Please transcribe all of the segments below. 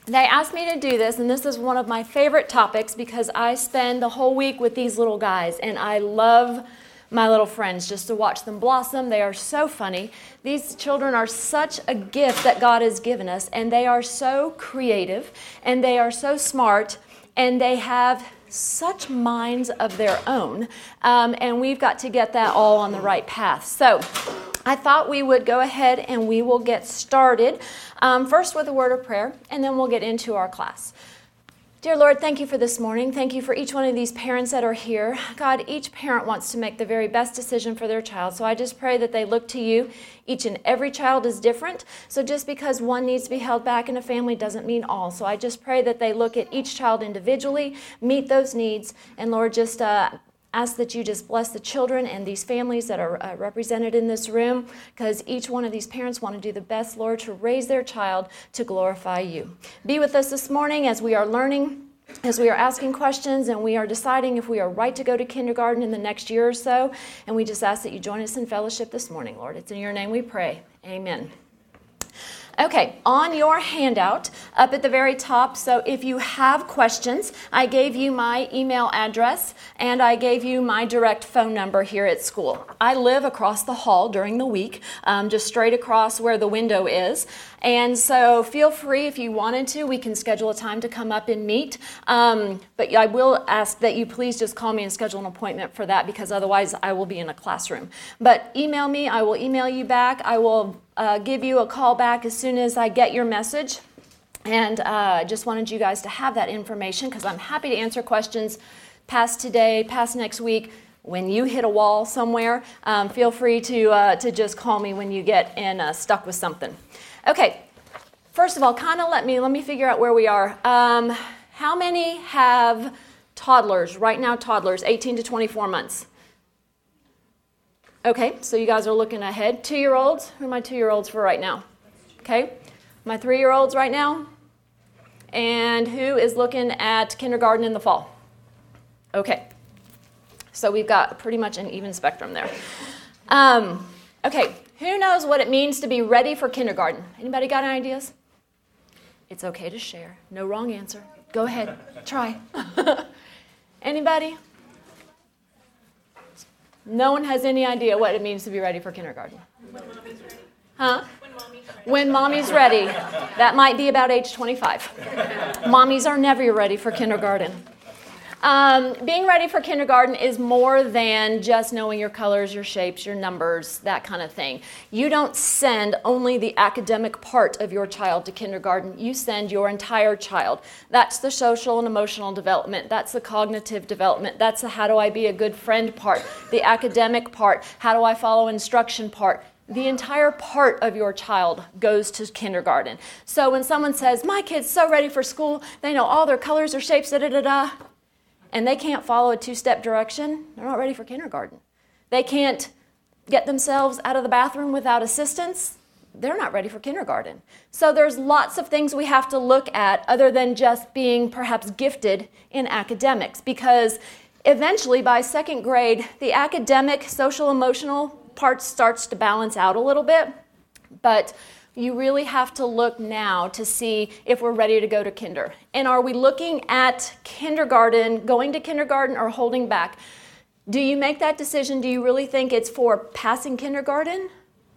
They asked me to do this, and this is one of my favorite topics because I spend the whole week with these little guys, and I love my little friends just to watch them blossom. They are so funny. These children are such a gift that God has given us, and they are so creative, and they are so smart, and they have such minds of their own, and we've got to get that all on the right path. So I thought we would go ahead and we will get started first with a word of prayer, and then we'll get into our class. Dear Lord, thank you for this morning. Thank you for each one of these parents that are here. God, each parent wants to make the very best decision for their child, so I just pray that they look to you. Each and every child is different, so just because one needs to be held back in a family doesn't mean all. So I just pray that they look at each child individually, meet those needs, and Lord, just ask that you just bless the children and these families that are represented in this room, because each one of these parents want to do the best, Lord, to raise their child to glorify you. Be with us this morning as we are learning, as we are asking questions, and we are deciding if we are right to go to kindergarten in the next year or so. And we just ask that you join us in fellowship this morning, Lord. It's in your name we pray. Amen. Okay, on your handout, up at the very top, so if you have questions, I gave you my email address and I gave you my direct phone number here at school. I live across the hall during the week, just straight across where the window is. And so feel free, if you wanted to, we can schedule a time to come up and meet. But I will ask that you please just call me and schedule an appointment for that, because otherwise I will be in a classroom. But email me, I will email you back. I will give you a call back as soon as I get your message. And I just wanted you guys to have that information, because I'm happy to answer questions past today, past next week. When you hit a wall somewhere, feel free to just call me when you get stuck with something. Okay, first of all, let me figure out where we are. How many have toddlers, right now toddlers, 18 to 24 months? Okay, so you guys are looking ahead. 2-year-olds, who are my 2-year-olds for right now? Okay, my 3-year-olds right now? And who is looking at kindergarten in the fall? Okay, so we've got pretty much an even spectrum there. Okay, who knows what it means to be ready for kindergarten? Anybody got any ideas? It's okay to share. No wrong answer. Go ahead, try. Anybody? No one has any idea what it means to be ready for kindergarten. When mommy's ready. Huh? When mommy's ready. When mommy's ready. That might be about age 25. Mommies are never ready for kindergarten. Being ready for kindergarten is more than just knowing your colors, your shapes, your numbers, that kind of thing. You don't send only the academic part of your child to kindergarten. You send your entire child. That's the social and emotional development. That's the cognitive development. That's the how do I be a good friend part. The academic part. How do I follow instruction part. The entire part of your child goes to kindergarten. So when someone says, my kid's so ready for school, they know all their colors, their shapes, da-da-da-da, and they can't follow a 2-step direction, they're not ready for kindergarten. They can't get themselves out of the bathroom without assistance, they're not ready for kindergarten. So there's lots of things we have to look at other than just being perhaps gifted in academics, because eventually by 2nd grade, the academic, social, emotional part starts to balance out a little bit, but you really have to look now to see if we're ready to go to kinder. And are we looking at kindergarten, going to kindergarten, or holding back? Do you make that decision? Do you really think it's for passing kindergarten?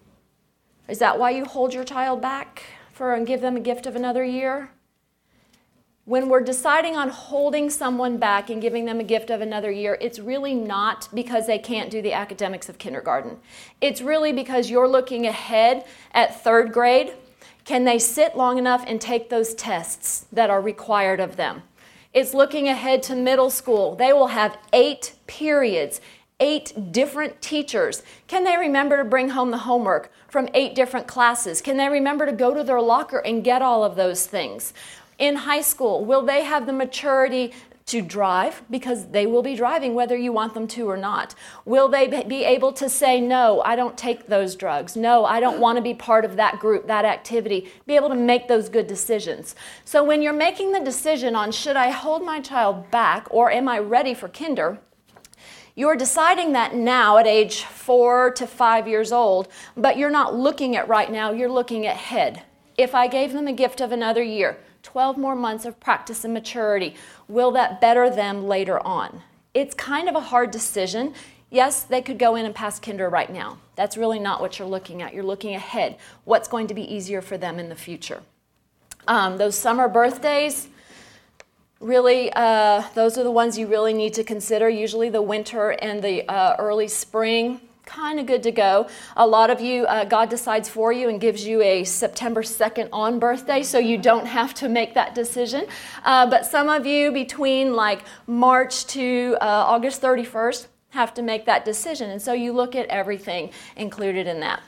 Is that why you hold your child back and give them a gift of another year? When we're deciding on holding someone back and giving them a gift of another year, it's really not because they can't do the academics of kindergarten. It's really because you're looking ahead at 3rd grade. Can they sit long enough and take those tests that are required of them? It's looking ahead to middle school. They will have 8 periods, 8 different teachers. Can they remember to bring home the homework from 8 different classes? Can they remember to go to their locker and get all of those things? In high school, will they have the maturity to drive? Because they will be driving whether you want them to or not. Will they be able to say, no, I don't take those drugs. No, I don't want to be part of that group, that activity. Be able to make those good decisions. So when you're making the decision on should I hold my child back or am I ready for kinder, you're deciding that now at age 4 to 5 years old, but you're not looking at right now, you're looking ahead. If I gave them a gift of another year, 12 more months of practice and maturity. Will that better them later on? It's kind of a hard decision. Yes, they could go in and pass kinder right now. That's really not what you're looking at. You're looking ahead. What's going to be easier for them in the future? Those summer birthdays, really, those are the ones you really need to consider. Usually the winter and the early spring, kind of good to go. A lot of you, God decides for you and gives you a September 2nd on birthday, so you don't have to make that decision. But some of you between like March to August 31st have to make that decision. And so you look at everything included in that.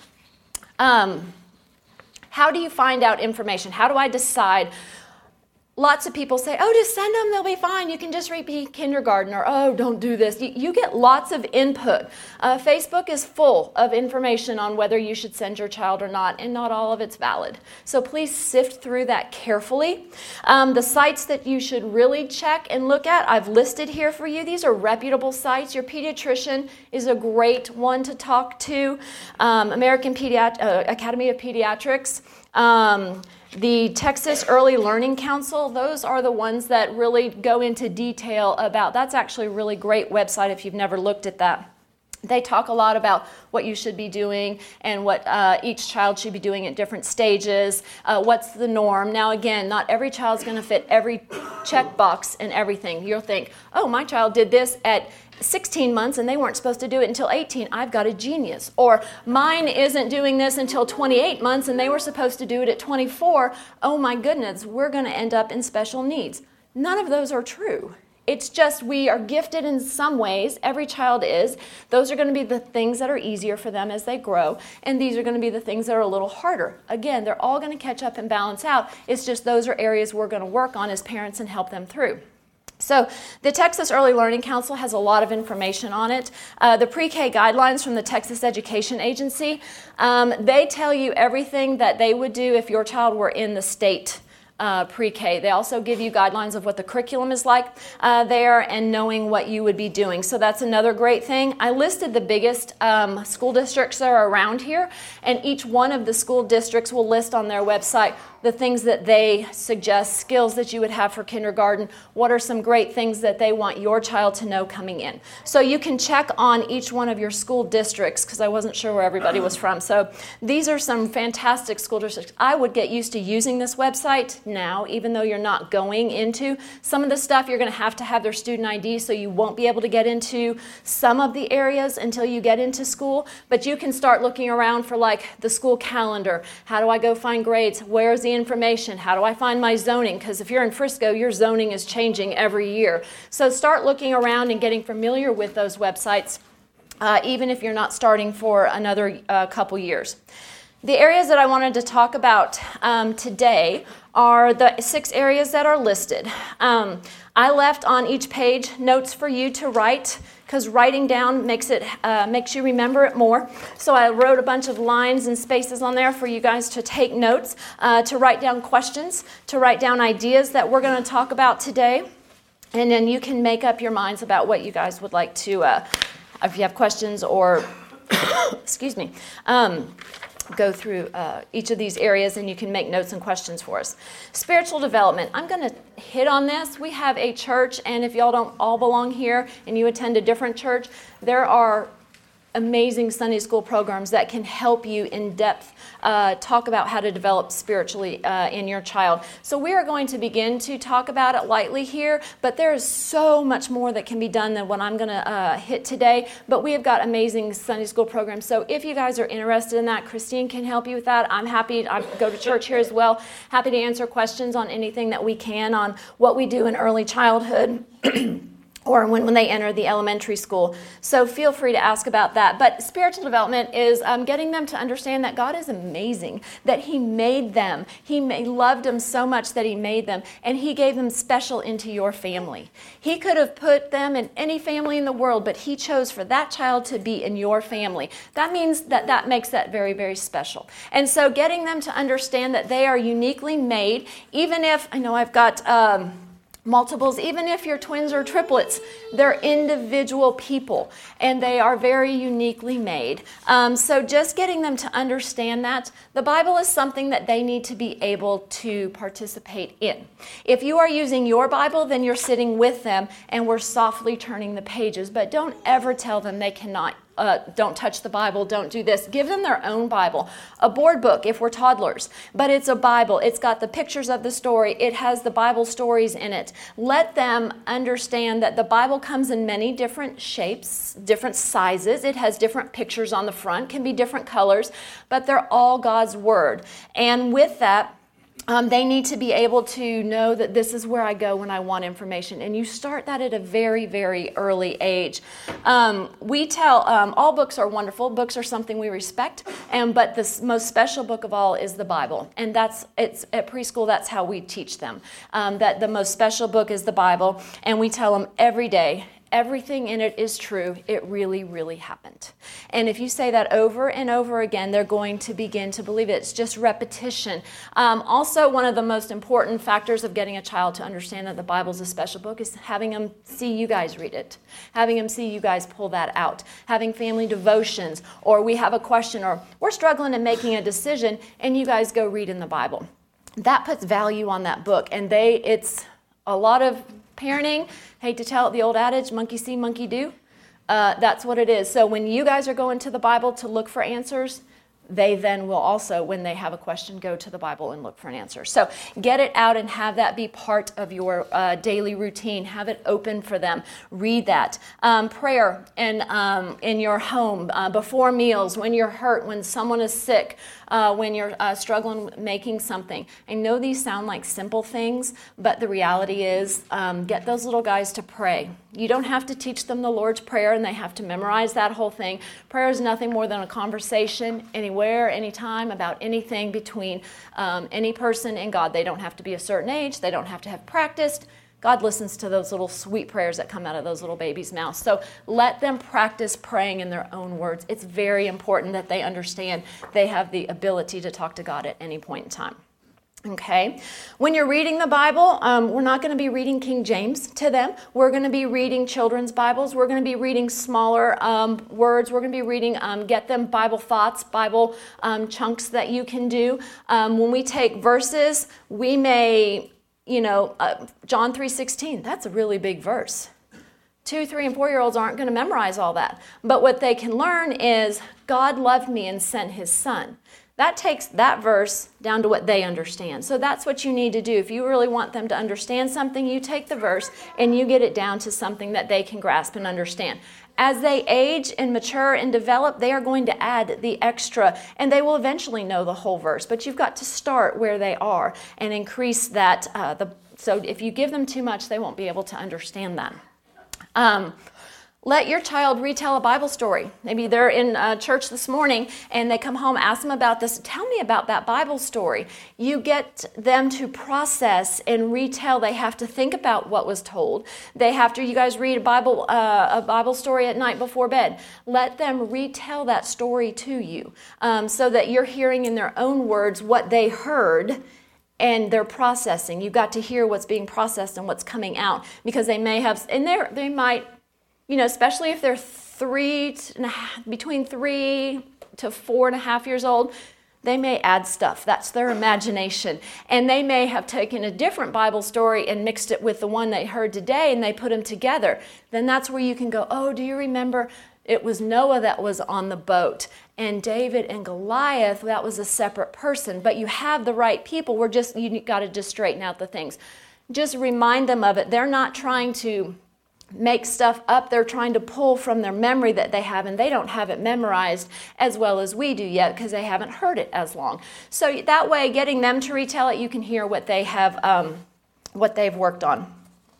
How do you find out information? How do I decide? Lots of people say, oh, just send them, they'll be fine. You can just repeat kindergarten, or oh, don't do this. You get lots of input. Facebook is full of information on whether you should send your child or not, and not all of it's valid. So please sift through that carefully. The sites that you should really check and look at, I've listed here for you. These are reputable sites. Your pediatrician is a great one to talk to. American Academy of Pediatrics. The Texas Early Learning Council, those are the ones that really go into detail about, that's actually a really great website if you've never looked at that. They talk a lot about what you should be doing and what each child should be doing at different stages, what's the norm. Now again, not every child's going to fit every checkbox and everything. You'll think, oh, my child did this at 16 months and they weren't supposed to do it until 18. I've got a genius. Or mine isn't doing this until 28 months and they were supposed to do it at 24. Oh my goodness, we're going to end up in special needs. None of those are true. It's just we are gifted in some ways. Every child is. Those are going to be the things that are easier for them as they grow. And these are going to be the things that are a little harder. Again, they're all going to catch up and balance out. It's just those are areas we're going to work on as parents and help them through. So the Texas Early Learning Council has a lot of information on it. The pre-K guidelines from the Texas Education Agency, they tell you everything that they would do if your child were in the state pre-K. They also give you guidelines of what the curriculum is like there and knowing what you would be doing. So that's another great thing. I listed the biggest school districts that are around here, and each one of the school districts will list on their website the things that they suggest, skills that you would have for kindergarten, what are some great things that they want your child to know coming in. So you can check on each one of your school districts, because I wasn't sure where everybody was from. So these are some fantastic school districts. I would get used to using this website now, even though you're not going into some of the stuff. You're going to have their student ID, so you won't be able to get into some of the areas until you get into school. But you can start looking around for like the school calendar. How do I go find grades? Where's the information? How do I find my zoning? Because if you're in Frisco, your zoning is changing every year. So start looking around and getting familiar with those websites, even if you're not starting for another couple years. The areas that I wanted to talk about today are the 6 areas that are listed. I left on each page notes for you to write, because writing down makes you remember it more. So I wrote a bunch of lines and spaces on there for you guys to take notes, to write down questions, to write down ideas that we're going to talk about today. And then you can make up your minds about what you guys would like to, if you have questions or, excuse me, go through each of these areas, and you can make notes and questions for us. Spiritual development. I'm going to hit on this. We have a church, and if y'all don't all belong here and you attend a different church, there are amazing Sunday school programs that can help you in depth talk about how to develop spiritually in your child. So we are going to begin to talk about it lightly here, but there is so much more that can be done than what I'm going to hit today. But we have got amazing Sunday school programs. So if you guys are interested in that, Christine can help you with that. I'm happy. I go to church here as well. Happy to answer questions on anything that we can on what we do in early childhood. Or when they enter the elementary school. So feel free to ask about that. But spiritual development is getting them to understand that God is amazing, that He made them. He loved them so much that He made them, and He gave them special into your family. He could have put them in any family in the world, but He chose for that child to be in your family. That means that makes that very, very special. And so getting them to understand that they are uniquely made, even if, I know I've got multiples, even if you're twins or triplets, they're individual people and they are very uniquely made. So just getting them to understand that the Bible is something that they need to be able to participate in. If you are using your Bible, then you're sitting with them and we're softly turning the pages, but don't ever tell them they cannot. Don't touch the Bible, don't do this. Give them their own Bible. A board book if we're toddlers, but it's a Bible. It's got the pictures of the story. It has the Bible stories in it. Let them understand that the Bible comes in many different shapes, different sizes. It has different pictures on the front, can be different colors, but they're all God's Word. And with that, they need to be able to know that this is where I go when I want information. And you start that at a very, very early age. We tell all books are wonderful. Books are something we respect. But the most special book of all is the Bible. And it's at preschool, that's how we teach them. That the most special book is the Bible. And we tell them every day, everything in it is true. It really, really happened. And if you say that over and over again, they're going to begin to believe it. It's just repetition. Also, one of the most important factors of getting a child to understand that the Bible is a special book is having them see you guys read it. Having them see you guys pull that out. Having family devotions, or we have a question, or we're struggling in making a decision, and you guys go read in the Bible. That puts value on that book. And it's a lot of parenting. Hate to tell it, the old adage, monkey see, monkey do. That's what it is. So when you guys are going to the Bible to look for answers, they then will also, when they have a question, go to the Bible and look for an answer. So get it out and have that be part of your daily routine. Have it open for them. Read that. Prayer in your home, before meals, when you're hurt, when someone is sick, when you're struggling with making something. I know these sound like simple things, but the reality is get those little guys to pray. You don't have to teach them the Lord's Prayer and they have to memorize that whole thing. Prayer is nothing more than a conversation anywhere, anytime, about anything between any person and God. They don't have to be a certain age. They don't have to have practiced. God listens to those little sweet prayers that come out of those little babies' mouths. So let them practice praying in their own words. It's very important that they understand they have the ability to talk to God at any point in time. Okay, when you're reading the Bible, we're not going to be reading King James to them. We're going to be reading children's Bibles. We're going to be reading smaller words. We're going to be reading, get them Bible thoughts, Bible chunks that you can do. When we take verses, we may, John 3:16, that's a really big verse. 2, 3, and 4-year-olds aren't going to memorize all that. But what they can learn is God loved me and sent his son. That takes that verse down to what they understand. So that's what you need to do. If you really want them to understand something, you take the verse and you get it down to something that they can grasp and understand. As they age and mature and develop, they are going to add the extra, and they will eventually know the whole verse. But you've got to start where they are and increase that. So if you give them too much, they won't be able to understand that. Let your child retell a Bible story. Maybe they're in church this morning and they come home, ask them about this. Tell me about that Bible story. You get them to process and retell. They have to think about what was told. They have to, you guys read a Bible story at night before bed. Let them retell that story to you so that you're hearing in their own words what they heard. And they're processing. You've got to hear what's being processed and what's coming out, because they may have, and they might, especially if they're between 3 to 4.5 years old, they may add stuff. That's their imagination. And they may have taken a different Bible story and mixed it with the one they heard today, and they put them together. Then that's where you can go, oh, do you remember it was Noah that was on the boat, and David and Goliath, that was a separate person. But you have the right people. You got to just straighten out the things. Just remind them of it. They're not trying to make stuff up. They're trying to pull from their memory that they have, and they don't have it memorized as well as we do yet because they haven't heard it as long. So that way, getting them to retell it, you can hear what they have, what they've worked on.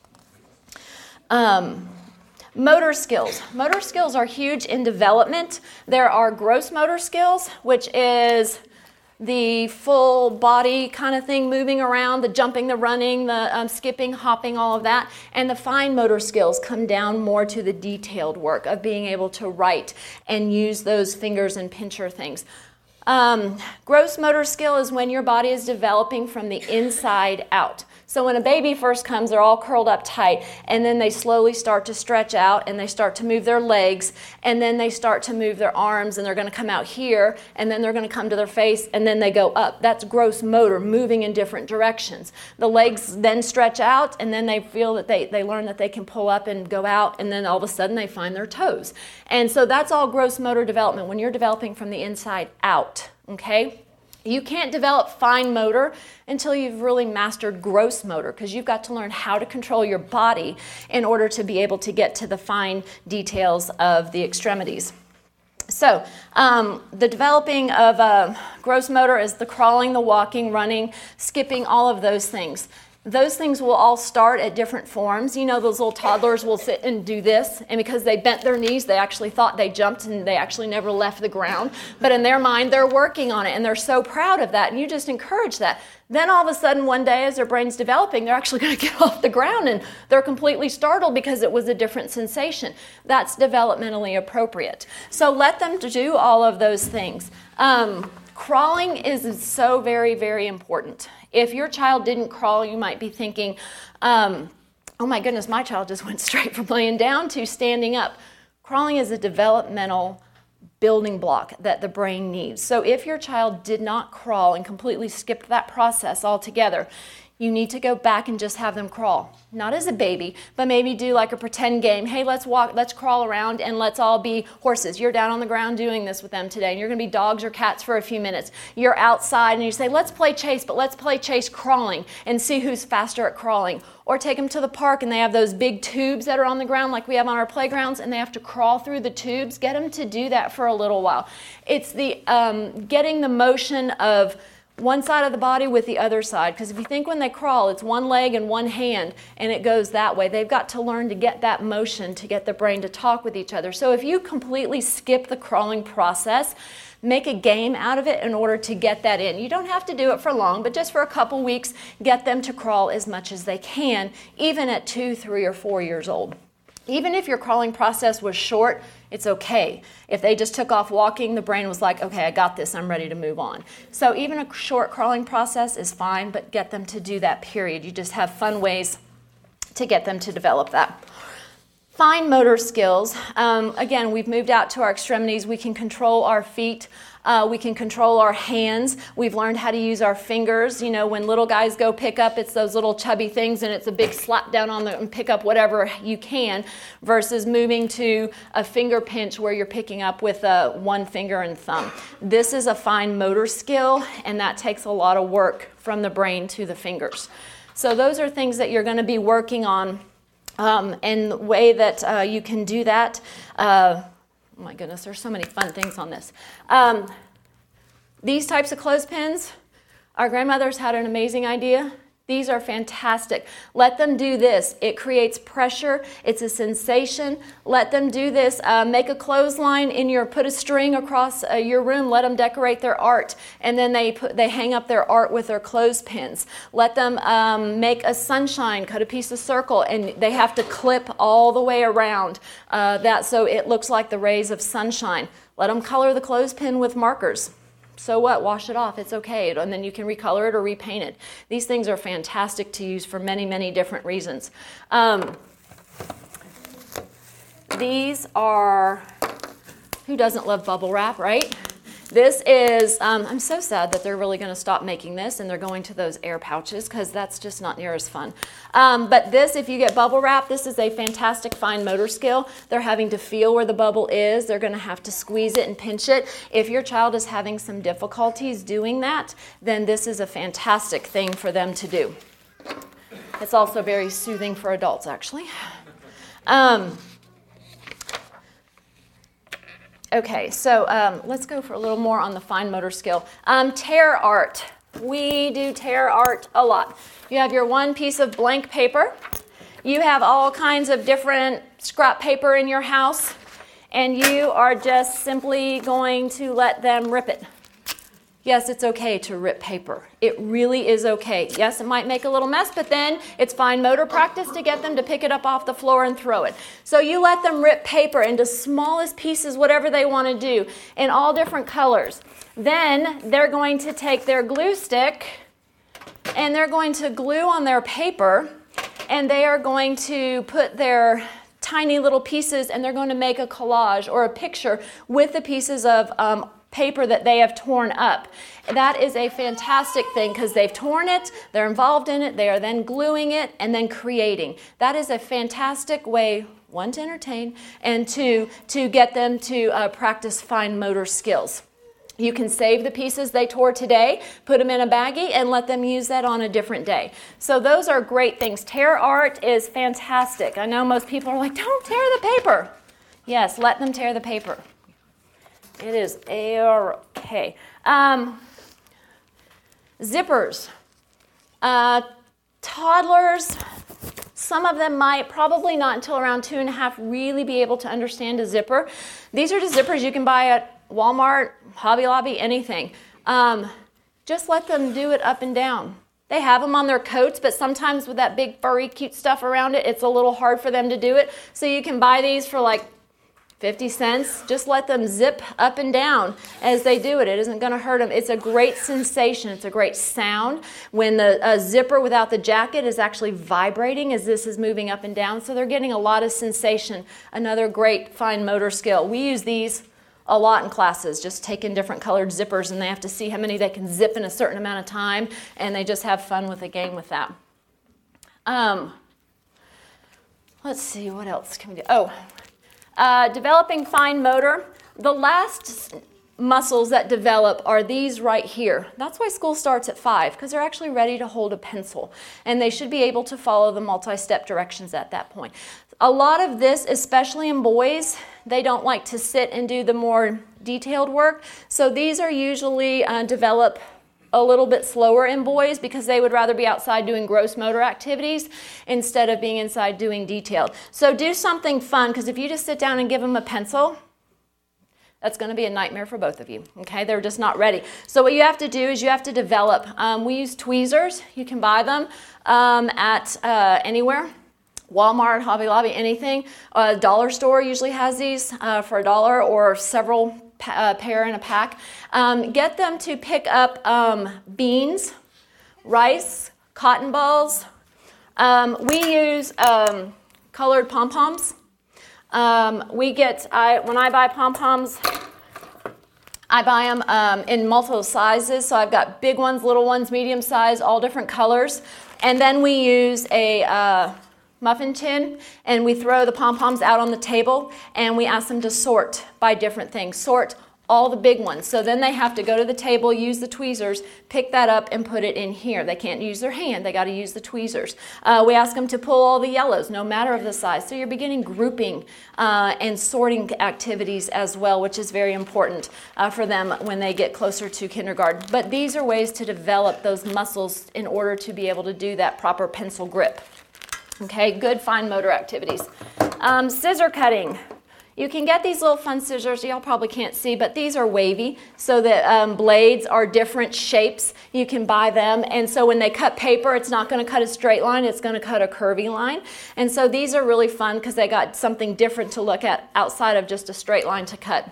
Motor skills. Motor skills are huge in development. There are gross motor skills, which is the full body kind of thing, moving around, the jumping, the running, the skipping, hopping, all of that. And the fine motor skills come down more to the detailed work of being able to write and use those fingers and pincher things. Gross motor skill is when your body is developing from the inside out. So when a baby first comes, they're all curled up tight, and then they slowly start to stretch out, and they start to move their legs, and then they start to move their arms, and they're going to come out here, and then they're going to come to their face, and then they go up. That's gross motor, moving in different directions. The legs then stretch out, and then they feel that they learn that they can pull up and go out, and then all of a sudden they find their toes. And so that's all gross motor development when you're developing from the inside out, okay? You can't develop fine motor until you've really mastered gross motor, because you've got to learn how to control your body in order to be able to get to the fine details of the extremities. So the developing of gross motor is the crawling, the walking, running, skipping, all of those things. Those things will all start at different forms. You know, those little toddlers will sit and do this, and because they bent their knees, they actually thought they jumped, and they actually never left the ground. But in their mind, they're working on it, and they're so proud of that, and you just encourage that. Then all of a sudden, one day, as their brain's developing, they're actually going to get off the ground, and they're completely startled because it was a different sensation. That's developmentally appropriate. So let them do all of those things. Crawling is so very, very important. If your child didn't crawl, you might be thinking, oh my goodness, my child just went straight from laying down to standing up. Crawling is a developmental building block that the brain needs. So if your child did not crawl and completely skipped that process altogether, you need to go back and just have them crawl. Not as a baby, but maybe do like a pretend game. Hey, let's walk, let's crawl around, and let's all be horses. You're down on the ground doing this with them today, and you're going to be dogs or cats for a few minutes. You're outside, and you say, let's play chase, but let's play chase crawling and see who's faster at crawling. Or take them to the park, and they have those big tubes that are on the ground like we have on our playgrounds, and they have to crawl through the tubes. Get them to do that for a little while. It's the getting the motion of one side of the body with the other side, because if you think when they crawl, it's one leg and one hand, and it goes that way. They've got to learn to get that motion to get the brain to talk with each other. So if you completely skip the crawling process, make a game out of it in order to get that in. You don't have to do it for long, but just for a couple weeks, get them to crawl as much as they can, even at 2, 3, or 4 years old. Even if your crawling process was short, it's okay. If they just took off walking, the brain was like, okay, I got this, I'm ready to move on. So even a short crawling process is fine, but get them to do that period. You just have fun ways to get them to develop that. Fine motor skills. Again, we've moved out to our extremities. We can control our feet. We can control our hands. We've learned how to use our fingers. You know, when little guys go pick up, it's those little chubby things, and it's a big slap down on them and pick up whatever you can, versus moving to a finger pinch where you're picking up with one finger and thumb. This is a fine motor skill, and that takes a lot of work from the brain to the fingers. So those are things that you're going to be working on, and the way that you can do that. Oh my goodness, there's so many fun things on this. These types of clothespins, our grandmothers had an amazing idea. These are fantastic. Let them do this. It creates pressure. It's a sensation. Let them do this. Make a clothesline put a string across your room. Let them decorate their art. And then they hang up their art with their clothespins. Let them make a sunshine, cut a piece of circle, and they have to clip all the way around that so it looks like the rays of sunshine. Let them color the clothespin with markers. So what? Wash it off. It's okay. And then you can recolor it or repaint it. These things are fantastic to use for many, many different reasons. These are, who doesn't love bubble wrap, right? This is, I'm so sad that they're really going to stop making this and they're going to those air pouches, because that's just not near as fun. But this, if you get bubble wrap, this is a fantastic fine motor skill. They're having to feel where the bubble is. They're going to have to squeeze it and pinch it. If your child is having some difficulties doing that, then this is a fantastic thing for them to do. It's also very soothing for adults, actually. Okay, so let's go for a little more on the fine motor skill. Tear art. We do tear art a lot. You have your one piece of blank paper. You have all kinds of different scrap paper in your house, and you are just simply going to let them rip it. Yes, it's okay to rip paper. It really is okay. Yes, it might make a little mess, but then it's fine motor practice to get them to pick it up off the floor and throw it. So you let them rip paper into smallest pieces, whatever they want to do, in all different colors. Then they're going to take their glue stick and they're going to glue on their paper, and they are going to put their tiny little pieces, and they're going to make a collage or a picture with the pieces of paper that they have torn up. That is a fantastic thing because they've torn it, they're involved in it, they are then gluing it and then creating. That is a fantastic way, one, to entertain, and two, to get them to practice fine motor skills. You can save the pieces they tore today, put them in a baggie, and let them use that on a different day. So those are great things. Tear art is fantastic. I know most people are like, don't tear the paper. Yes, let them tear the paper. It is A-okay. Zippers. Toddlers, some of them might, probably not until around 2.5, really be able to understand a zipper. These are the zippers you can buy at Walmart, Hobby Lobby, anything. Just let them do it up and down. They have them on their coats, but sometimes with that big furry cute stuff around it, it's a little hard for them to do it. So you can buy these for like 50 cents. Just let them zip up and down as they do it. It isn't going to hurt them. It's a great sensation. It's a great sound when the zipper without the jacket is actually vibrating as this is moving up and down. So they're getting a lot of sensation. Another great fine motor skill. We use these a lot in classes, just taking different colored zippers, and they have to see how many they can zip in a certain amount of time, and they just have fun with the game with that. Let's see, what else can we do? Developing fine motor. The last muscles that develop are these right here. That's why school starts at 5, because they're actually ready to hold a pencil, and they should be able to follow the multi-step directions at that point. A lot of this, especially in boys, they don't like to sit and do the more detailed work. So these are usually develop a little bit slower in boys because they would rather be outside doing gross motor activities instead of being inside doing detailed. So do something fun, because if you just sit down and give them a pencil, that's going to be a nightmare for both of you. Okay, they're just not ready. So what you have to do is you have to develop. We use tweezers. You can buy them at anywhere. Walmart, Hobby Lobby, anything. A dollar store usually has these for $1 or several pair in a pack. Get them to pick up beans, rice, cotton balls. We use colored pom-poms. When I buy pom-poms, I buy them in multiple sizes. So I've got big ones, little ones, medium size, all different colors. And then we use a muffin tin, and we throw the pom-poms out on the table, and we ask them to sort by different things. Sort all the big ones. So then they have to go to the table, use the tweezers, pick that up, and put it in here. They can't use their hand. They got to use the tweezers. We ask them to pull all the yellows, no matter of the size. So you're beginning grouping and sorting activities as well, which is very important for them when they get closer to kindergarten. But these are ways to develop those muscles in order to be able to do that proper pencil grip. Okay, good fine motor activities. Scissor cutting. You can get these little fun scissors. Y'all probably can't see, but these are wavy, so that blades are different shapes. You can buy them, and so when they cut paper, it's not going to cut a straight line. It's going to cut a curvy line. And so these are really fun because they got something different to look at outside of just a straight line to cut.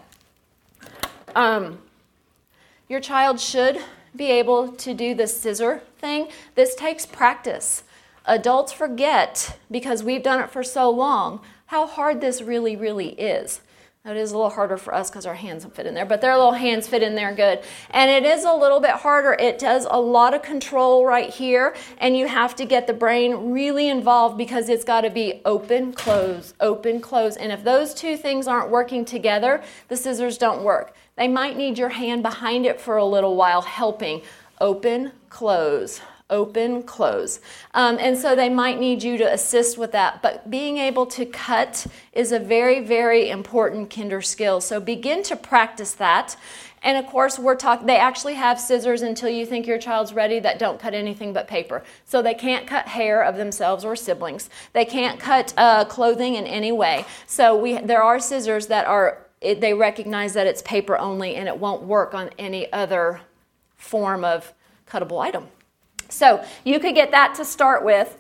Your child should be able to do the scissor thing. This takes practice. Adults forget, because we've done it for so long, how hard this really, really is. It is a little harder for us because our hands don't fit in there, but their little hands fit in there good. And it is a little bit harder. It does a lot of control right here, and you have to get the brain really involved because it's got to be open, close, open, close. And if those two things aren't working together, the scissors don't work. They might need your hand behind it for a little while helping. Open, close. Open, close. And so they might need you to assist with that. But being able to cut is a very, very important kinder skill. So begin to practice that. And of course, they actually have scissors until you think your child's ready that don't cut anything but paper. So they can't cut hair of themselves or siblings. They can't cut clothing in any way. So there are scissors that they recognize that it's paper only and it won't work on any other form of cuttable item. So you could get that to start with.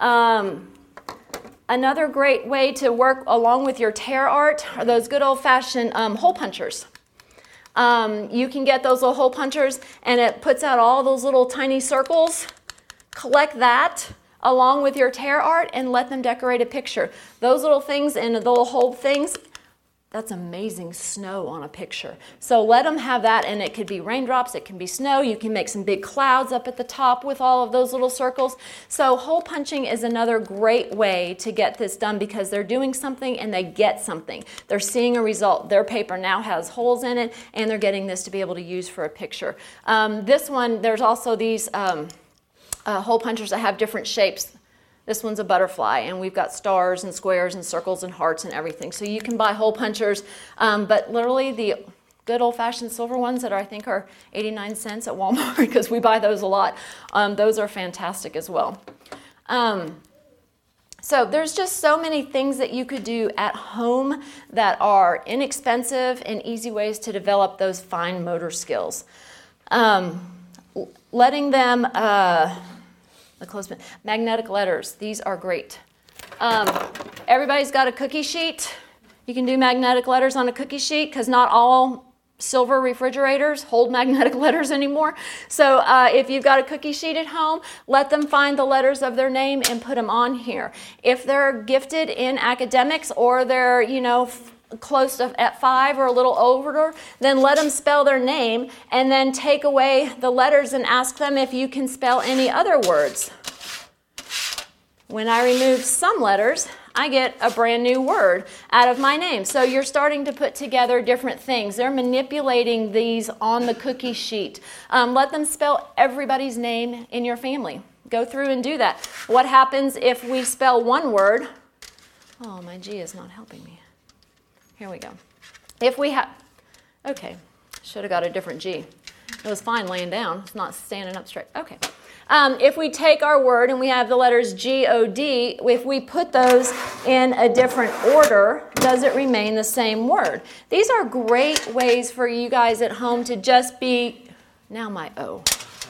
Another great way to work along with your tear art are those good old-fashioned hole punchers. You can get those little hole punchers, and it puts out all those little tiny circles collect that along with your tear art and let them decorate a picture. Those little things and the little hold things, that's amazing snow on a picture. So let them have that, and it could be raindrops, it can be snow. You can make some big clouds up at the top with all of those little circles. So hole punching is another great way to get this done because they're doing something and they get something. They're seeing a result. Their paper now has holes in it, and they're getting this to be able to use for a picture. This one, there's also these hole punchers that have different shapes. This one's a butterfly, and we've got stars and squares and circles and hearts and everything. So you can buy hole punchers, but literally the good old-fashioned silver ones that I think are 89 cents at Walmart, because we buy those a lot, those are fantastic as well. So there's just so many things that you could do at home that are inexpensive and easy ways to develop those fine motor skills. Letting them... magnetic letters, these are great. Everybody's got a cookie sheet. You can do magnetic letters on a cookie sheet because not all silver refrigerators hold magnetic letters anymore. So if you've got a cookie sheet at home, let them find the letters of their name and put them on here. If they're gifted in academics or they're, close to at 5 or a little older, then let them spell their name and then take away the letters and ask them if you can spell any other words. When I remove some letters, I get a brand new word out of my name. So you're starting to put together different things. They're manipulating these on the cookie sheet. Let them spell everybody's name in your family. Go through and do that. What happens if we spell one word? Oh, my G is not helping me. Here we go. If we have, okay, should have got a different G. It was fine laying down. It's not standing up straight. Okay. If we take our word and we have the letters G-O-D, if we put those in a different order, does it remain the same word? These are great ways for you guys at home to just be, now my O.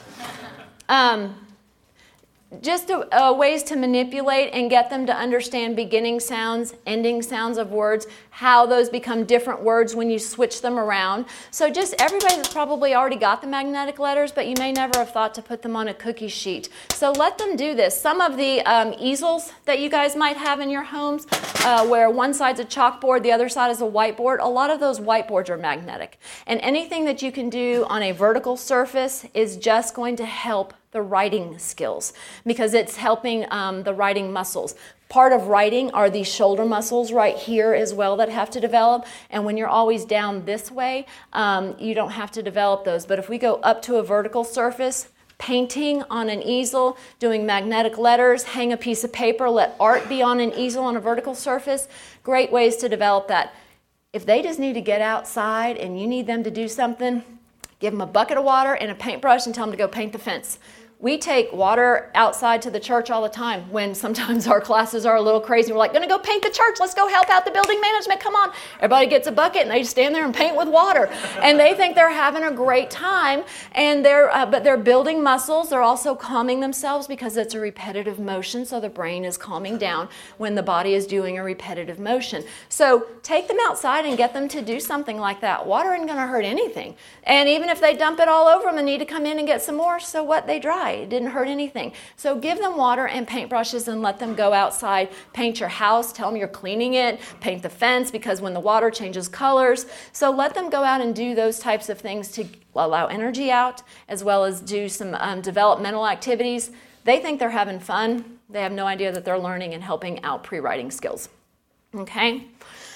Just ways to manipulate and get them to understand beginning sounds, ending sounds of words, how those become different words when you switch them around. So just everybody's probably already got the magnetic letters, but you may never have thought to put them on a cookie sheet. So let them do this. Some of the easels that you guys might have in your homes, where one side's a chalkboard, the other side is a whiteboard, a lot of those whiteboards are magnetic. And anything that you can do on a vertical surface is just going to help the writing skills because it's helping the writing muscles. Part of writing are these shoulder muscles right here as well that have to develop, and when you're always down this way, you don't have to develop those. But if we go up to a vertical surface, painting on an easel, doing magnetic letters, hang a piece of paper, let art be on an easel on a vertical surface, great ways to develop that. If they just need to get outside and you need them to do something, give them a bucket of water and a paintbrush and tell them to go paint the fence. We take water outside to the church all the time when sometimes our classes are a little crazy. We're like, going to go paint the church. Let's go help out the building management. Come on. Everybody gets a bucket and they just stand there and paint with water. And they think they're having a great time. And but they're building muscles. They're also calming themselves because it's a repetitive motion. So the brain is calming down when the body is doing a repetitive motion. So take them outside and get them to do something like that. Water isn't going to hurt anything. And even if they dump it all over them and need to come in and get some more, so what? They dry. It didn't hurt anything. So give them water and paintbrushes and let them go outside, paint your house, tell them you're cleaning it, paint the fence because when the water changes colors. So let them go out and do those types of things to allow energy out as well as do some developmental activities. They think they're having fun. They have no idea that they're learning and helping out pre-writing skills. Okay?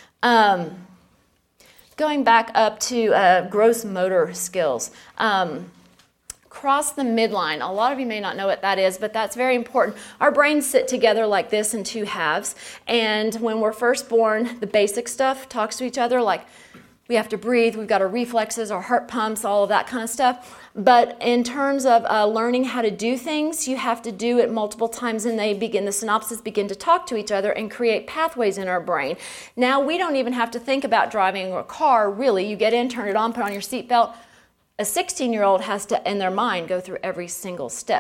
Going back up to gross motor skills. Cross the midline. A lot of you may not know what that is, but that's very important. Our brains sit together like this in two halves, and when we're first born, the basic stuff talks to each other, like we have to breathe, we've got our reflexes, our heart pumps, all of that kind of stuff. But in terms of learning how to do things, you have to do it multiple times, and the synapses begin to talk to each other and create pathways in our brain. Now, we don't even have to think about driving a car, really. You get in, turn it on, put on your seatbelt. A 16-year-old has to, in their mind, go through every single step.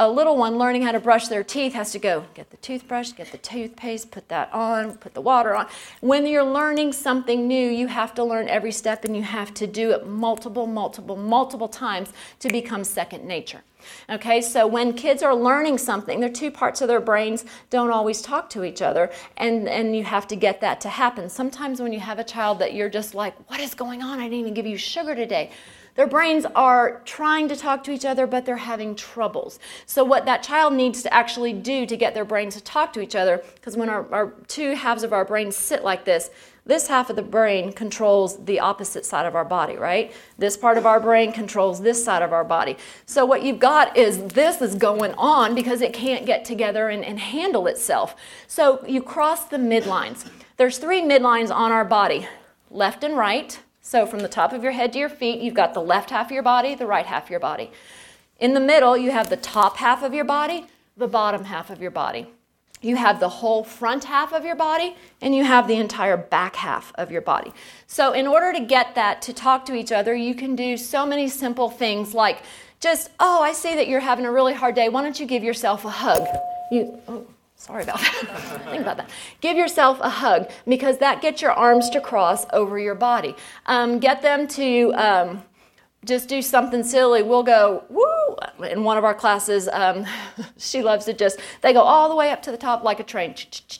a little one learning how to brush their teeth has to go get the toothbrush, get the toothpaste, put that on, put the water on. When you're learning something new, you have to learn every step, and you have to do it multiple times to become second nature. Okay, so when kids are learning something, their two parts of their brains don't always talk to each other, and you have to get that to happen. Sometimes when you have a child that you're just like, what is going on? I didn't even give you sugar today. Their brains are trying to talk to each other, but they're having troubles. So what that child needs to actually do to get their brains to talk to each other, because when our two halves of our brains sit like this half of the brain controls the opposite side of our body, right? This part of our brain controls this side of our body. So what you've got is this is going on because it can't get together and handle itself. So you cross the midlines. There's 3 midlines on our body, left and right. So from the top of your head to your feet, you've got the left half of your body, the right half of your body. In the middle, you have the top half of your body, the bottom half of your body. You have the whole front half of your body, and you have the entire back half of your body. So in order to get that to talk to each other, you can do so many simple things like just, oh, I see that you're having a really hard day. Why don't you give yourself a hug? Sorry about that. Think about that. Give yourself a hug, because that gets your arms to cross over your body. Get them to just do something silly. We'll go, woo! In one of our classes, she loves to they go all the way up to the top like a train.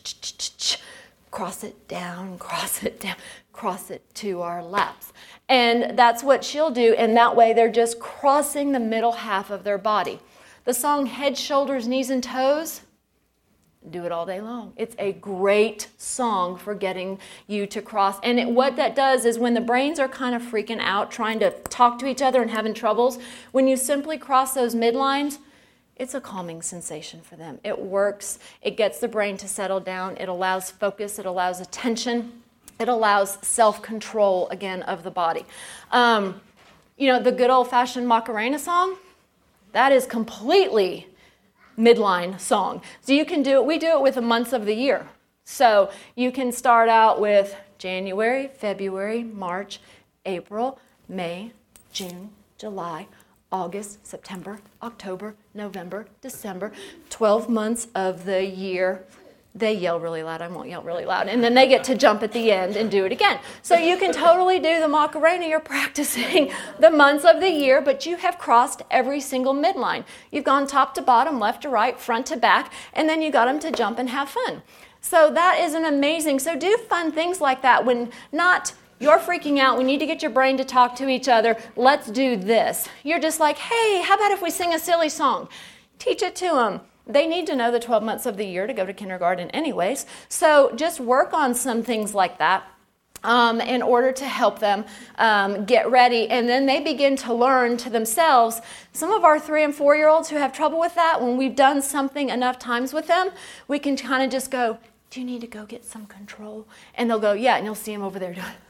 Cross it down, cross it to our laps. And that's what she'll do, and that way they're just crossing the middle half of their body. The song Head, Shoulders, Knees, and Toes, do it all day long. It's a great song for getting you to cross. And what that does is when the brains are kind of freaking out, trying to talk to each other and having troubles, when you simply cross those midlines, it's a calming sensation for them. It works. It gets the brain to settle down. It allows focus. It allows attention. It allows self-control, again, of the body. The good old-fashioned Macarena song, that is completely midline song. So you can do it, we do it with the months of the year. So you can start out with January, February, March, April, May, June, July, August, September, October, November, December, 12 months of the year. They yell really loud. I won't yell really loud. And then they get to jump at the end and do it again. So you can totally do the Macarena. You're practicing the months of the year, but you have crossed every single midline. You've gone top to bottom, left to right, front to back, and then you got them to jump and have fun. So that is an amazing. So do fun things like that when not you're freaking out. We need to get your brain to talk to each other. Let's do this. You're just like, hey, how about if we sing a silly song? Teach it to them. They need to know the 12 months of the year to go to kindergarten anyways. So just work on some things like that in order to help them get ready. And then they begin to learn to themselves. Some of our 3 and 4-year-olds who have trouble with that, when we've done something enough times with them, we can kind of just go, do you need to go get some control? And they'll go, yeah, and you'll see them over there doing it.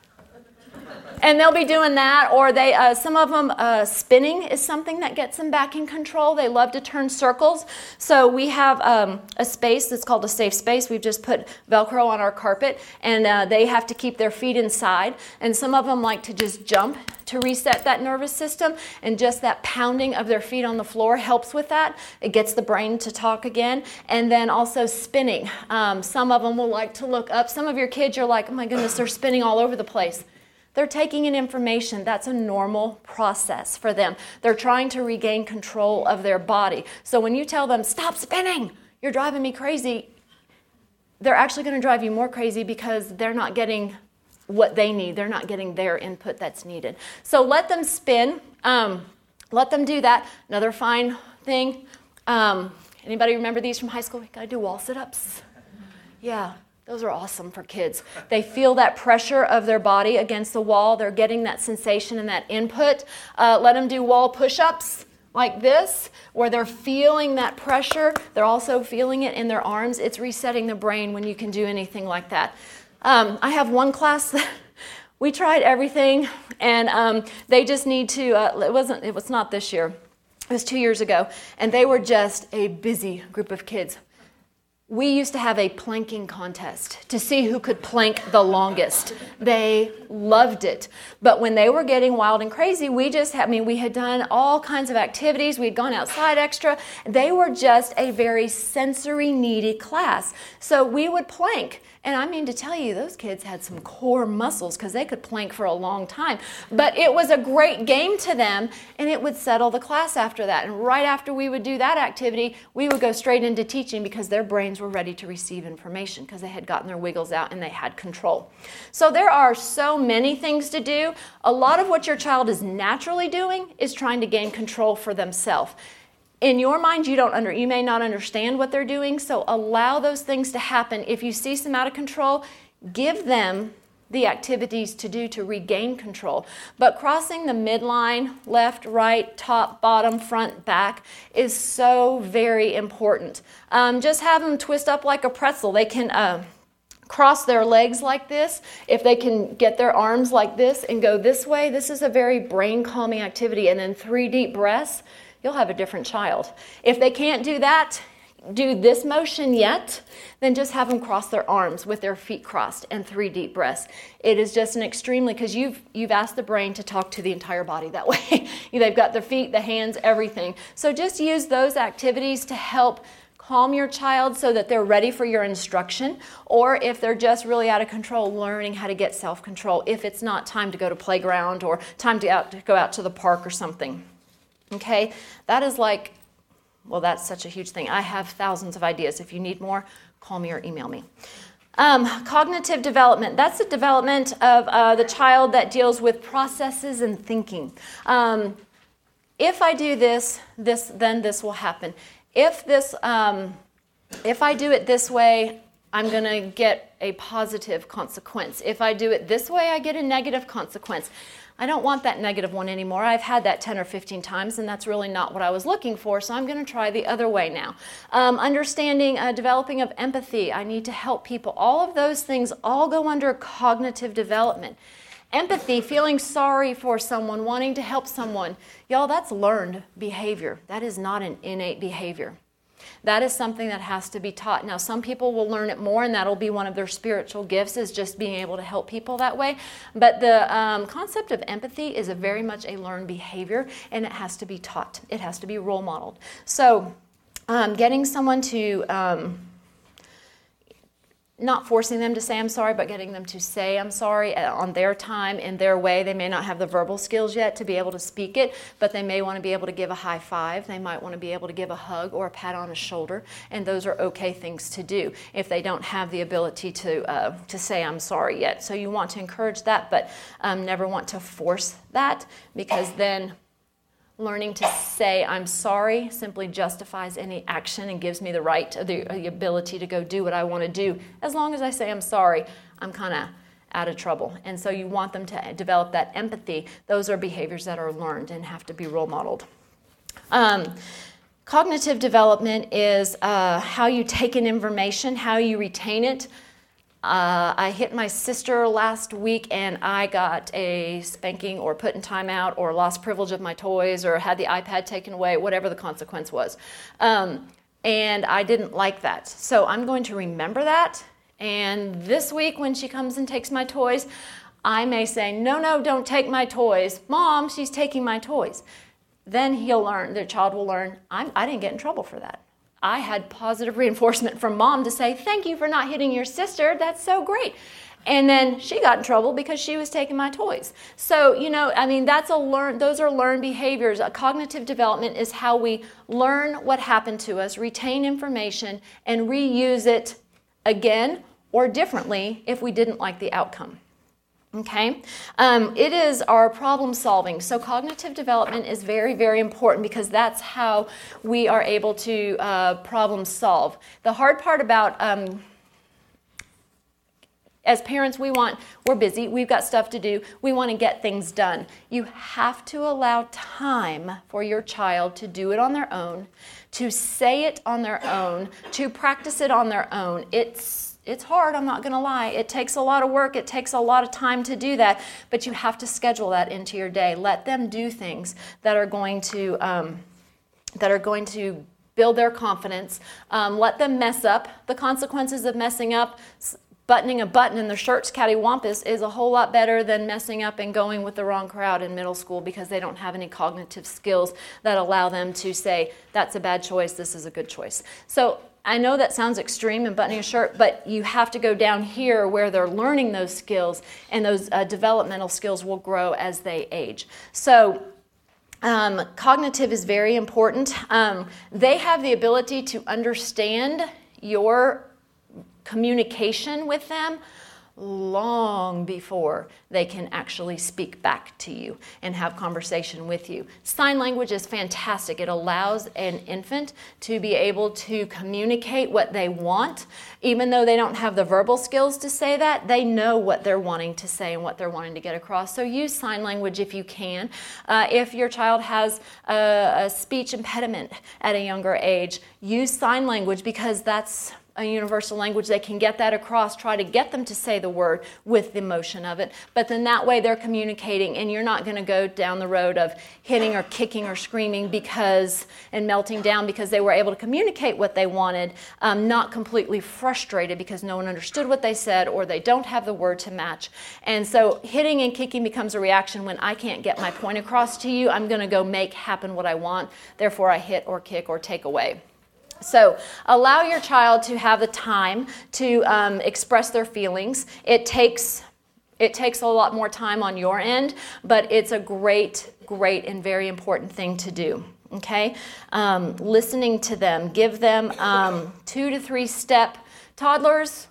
And they'll be doing that, or some of them, spinning is something that gets them back in control. They love to turn circles. So we have a space that's called a safe space. We've just put Velcro on our carpet, and they have to keep their feet inside. And some of them like to just jump to reset that nervous system, and just that pounding of their feet on the floor helps with that. It gets the brain to talk again. And then also spinning. Some of them will like to look up. Some of your kids, you're like, oh my goodness, they're spinning all over the place. They're taking in information. That's a normal process for them. They're trying to regain control of their body. So when you tell them, stop spinning, you're driving me crazy, they're actually going to drive you more crazy because they're not getting what they need. They're not getting their input that's needed. So let them spin. Let them do that. Another fine thing. Anybody remember these from high school? We got to do wall sit-ups. Yeah. Those are awesome for kids. They feel that pressure of their body against the wall. They're getting that sensation and that input. Let them do wall push-ups like this, where they're feeling that pressure. They're also feeling it in their arms. It's resetting the brain when you can do anything like that. I have one class that we tried everything, and they just need to, it was not this year. It was 2 years ago, and they were just a busy group of kids. We used to have a planking contest to see who could plank the longest. They loved it. But when they were getting wild and crazy, we had done all kinds of activities. We'd gone outside extra. They were just a very sensory needy class. So we would plank. And I mean to tell you, those kids had some core muscles because they could plank for a long time. But it was a great game to them, and it would settle the class after that. And right after we would do that activity, we would go straight into teaching because their brains were ready to receive information because they had gotten their wiggles out and they had control. So there are so many things to do. A lot of what your child is naturally doing is trying to gain control for themselves. In your mind, you may not understand what they're doing, so allow those things to happen. If you see some out of control, give them the activities to do to regain control. But crossing the midline, left, right, top, bottom, front, back, is so very important. Just have them twist up like a pretzel. They can cross their legs like this. If they can get their arms like this and go this way, this is a very brain-calming activity. And then 3 deep breaths, you'll have a different child. If they can't do that, do this motion yet, then just have them cross their arms with their feet crossed and 3 deep breaths. It is just an extremely, because you've asked the brain to talk to the entire body that way. They've got their feet, the hands, everything. So just use those activities to help calm your child so that they're ready for your instruction, or if they're just really out of control, learning how to get self-control if it's not time to go to playground or time to go out to the park or something. Okay, that is that's such a huge thing. I have thousands of ideas. If you need more, call me or email me. Cognitive development. That's the development of the child that deals with processes and thinking. If I do this, then this will happen. If I do it this way, I'm going to get a positive consequence. If I do it this way, I get a negative consequence. I don't want that negative one anymore. I've had that 10 or 15 times, and that's really not what I was looking for, so I'm going to try the other way now. Understanding, developing of empathy. I need to help people. All of those things all go under cognitive development. Empathy, feeling sorry for someone, wanting to help someone. Y'all, that's learned behavior. That is not an innate behavior. That is something that has to be taught. Now, some people will learn it more, and that'll be one of their spiritual gifts, is just being able to help people that way. But the concept of empathy is very much a learned behavior, and it has to be taught. It has to be role modeled. So getting someone to... not forcing them to say I'm sorry, but getting them to say I'm sorry on their time, in their way. They may not have the verbal skills yet to be able to speak it, but they may want to be able to give a high five. They might want to be able to give a hug or a pat on the shoulder, and those are okay things to do if they don't have the ability to say I'm sorry yet. So you want to encourage that, but never want to force that, because then learning to say I'm sorry simply justifies any action and gives me the right, the ability to go do what I want to do. As long as I say I'm sorry, I'm kind of out of trouble. And so you want them to develop that empathy. Those are behaviors that are learned and have to be role modeled. Cognitive development is how you take in information, how you retain it. I hit my sister last week, and I got a spanking or put in timeout or lost privilege of my toys or had the iPad taken away, whatever the consequence was. And I didn't like that. So I'm going to remember that. And this week when she comes and takes my toys, I may say, no, don't take my toys. Mom, she's taking my toys. Then the child will learn, I didn't get in trouble for that. I had positive reinforcement from Mom to say, thank you for not hitting your sister. That's so great. And then she got in trouble because she was taking my toys. So, those are learned behaviors. Cognitive development is how we learn what happened to us, retain information, and reuse it again or differently if we didn't like the outcome. Okay, it is our problem solving. So cognitive development is very, very important because that's how we are able to problem solve. The hard part about, as parents, we're busy, we've got stuff to do, we want to get things done. You have to allow time for your child to do it on their own, to say it on their own, to practice it on their own. It's hard, I'm not going to lie. It takes a lot of work. It takes a lot of time to do that, but you have to schedule that into your day. Let them do things that are going to build their confidence, let them mess up. The consequences of messing up, buttoning a button in their shirts cattywampus, is a whole lot better than messing up and going with the wrong crowd in middle school because they don't have any cognitive skills that allow them to say, that's a bad choice, this is a good choice. So I know that sounds extreme in buttoning a shirt, but you have to go down here where they're learning those skills, and those developmental skills will grow as they age. So cognitive is very important. They have the ability to understand your communication with them long before they can actually speak back to you and have conversation with you. Sign language is fantastic. It allows an infant to be able to communicate what they want. Even though they don't have the verbal skills to say that, they know what they're wanting to say and what they're wanting to get across. So use sign language if you can. If your child has a speech impediment at a younger age, use sign language because that's a universal language. They can get that across. Try to get them to say the word with the emotion of it. But then that way they're communicating, and you're not going to go down the road of hitting or kicking or screaming and melting down because they were able to communicate what they wanted, not completely frustrated because no one understood what they said or they don't have the word to match. And so hitting and kicking becomes a reaction when I can't get my point across to you. I'm going to go make happen what I want. Therefore, I hit or kick or take away. So allow your child to have the time to express their feelings. It takes a lot more time on your end, but it's a great and very important thing to do. Okay? Listening to them. Give them 2 to 3 step. Toddlers,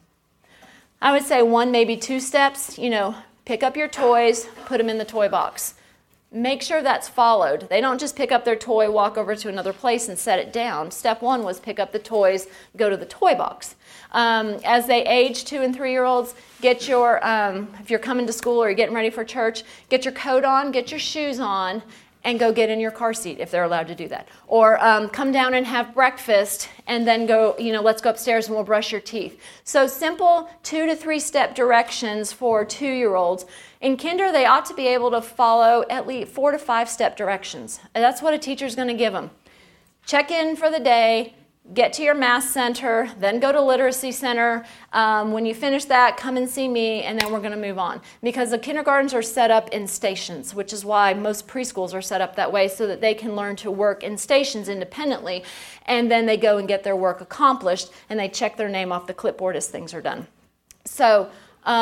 I would say 1, maybe 2 steps. Pick up your toys, put them in the toy box. Make sure that's followed. They don't just pick up their toy, walk over to another place and set it down. Step 1 was pick up the toys, go to the toy box. As they age, 2 and 3-year-olds, get your, if you're coming to school or you're getting ready for church, get your coat on, get your shoes on, and go get in your car seat if they're allowed to do that. Or come down and have breakfast and then go, let's go upstairs and we'll brush your teeth. So simple 2 to 3 step directions for 2-year-olds. In kinder, they ought to be able to follow at least 4 to 5 step directions. And that's what a teacher's going to give them. Check in for the day, get to your math center, then go to literacy center. When you finish that, come and see me, and then we're going to move on. Because the kindergartens are set up in stations, which is why most preschools are set up that way, so that they can learn to work in stations independently, and then they go and get their work accomplished, and they check their name off the clipboard as things are done. So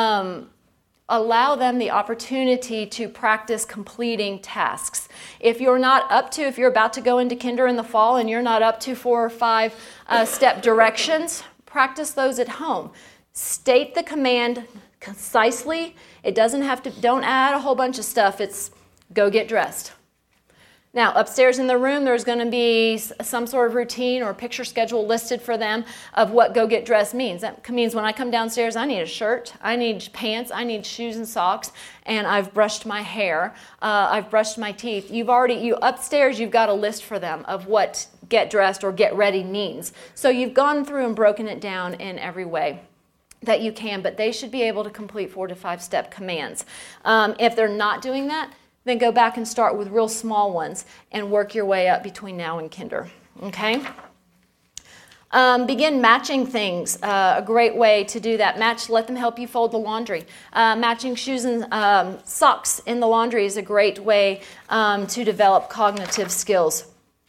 allow them the opportunity to practice completing tasks. If you're about to go into kinder in the fall and you're not up to 4 or 5 step directions, practice those at home. State the command concisely. Don't add a whole bunch of stuff. It's go get dressed. Now, upstairs in the room, there's going to be some sort of routine or picture schedule listed for them of what go get dressed means. That means when I come downstairs, I need a shirt, I need pants, I need shoes and socks, and I've brushed my hair, I've brushed my teeth. Upstairs, you've got a list for them of what get dressed or get ready means. So you've gone through and broken it down in every way that you can, but they should be able to complete 4 to 5 step commands. If they're not doing that, then go back and start with real small ones and work your way up between now and kinder. Okay? Begin matching things. A great way to do that. Let them help you fold the laundry. Matching shoes and socks in the laundry is a great way to develop cognitive skills.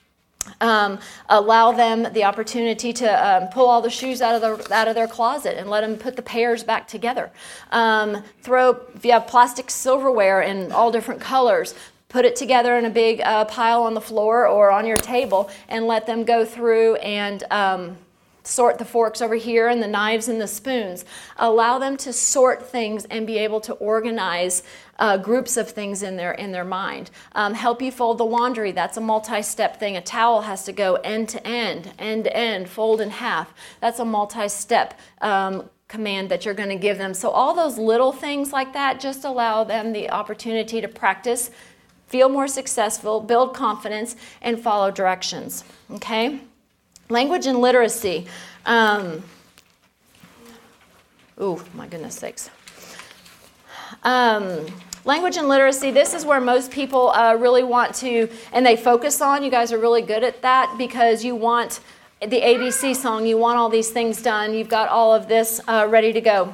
Allow them the opportunity to pull all the shoes out of their closet and let them put the pairs back together. If you have plastic silverware in all different colors, put it together in a big pile on the floor or on your table and let them go through and sort the forks over here and the knives and the spoons. Allow them to sort things and be able to organize groups of things in their mind. Help you fold the laundry. That's a multi-step thing. A towel has to go end to end, fold in half. That's a multi-step command that you're going to give them. So all those little things like that, just allow them the opportunity to practice, feel more successful, build confidence, and follow directions. Okay? Language and literacy. My goodness sakes. Language and literacy, this is where most people really want to, and they focus on. You guys are really good at that because you want the ABC song, you want all these things done, you've got all of this ready to go.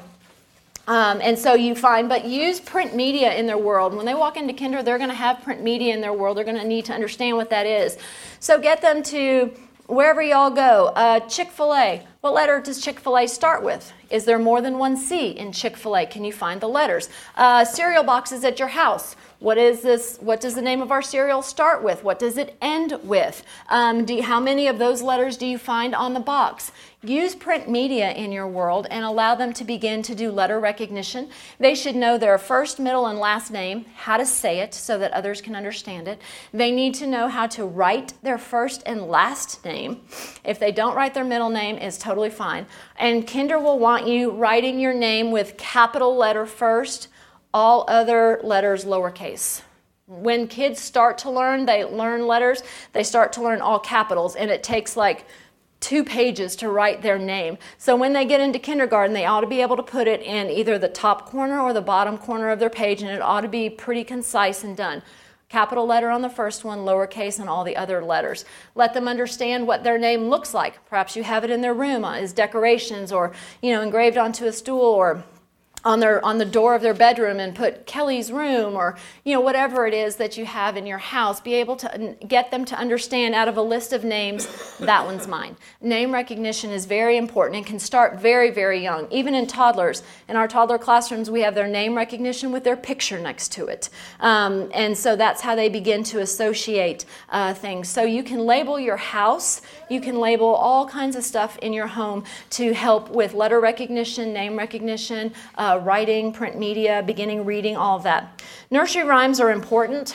And so you find, but use print media in their world. When they walk into kinder, they're going to have print media in their world. They're going to need to understand what that is. So get them to wherever y'all go. Chick-fil-A. What letter does Chick-fil-A start with? Is there more than one C in Chick-fil-A? Can you find the letters? Cereal boxes at your house. What is this? What does the name of our cereal start with? What does it end with? How many of those letters do you find on the box? Use print media in your world and allow them to begin to do letter recognition. They should know their first, middle, and last name, how to say it so that others can understand it. They need to know how to write their first and last name. If they don't write their middle name, it's totally fine. And kinder will want you writing your name with capital letter first, all other letters lowercase. When kids start to learn, they learn letters, they start to learn all capitals, and it takes like 2 pages to write their name. So when they get into kindergarten, they ought to be able to put it in either the top corner or the bottom corner of their page, and it ought to be pretty concise and done. Capital letter on the first one, lowercase on all the other letters. Let them understand what their name looks like. Perhaps you have it in their room as decorations or, engraved onto a stool or on the door of their bedroom and put Kelly's room or, whatever it is that you have in your house. Be able to get them to understand out of a list of names, that one's mine. Name recognition is very important and can start very, very young. Even in toddlers, in our toddler classrooms, we have their name recognition with their picture next to it. And so that's how they begin to associate things. So you can label your house. You can label all kinds of stuff in your home to help with letter recognition, name recognition, writing, print media, beginning reading, all of that. Nursery rhymes are important,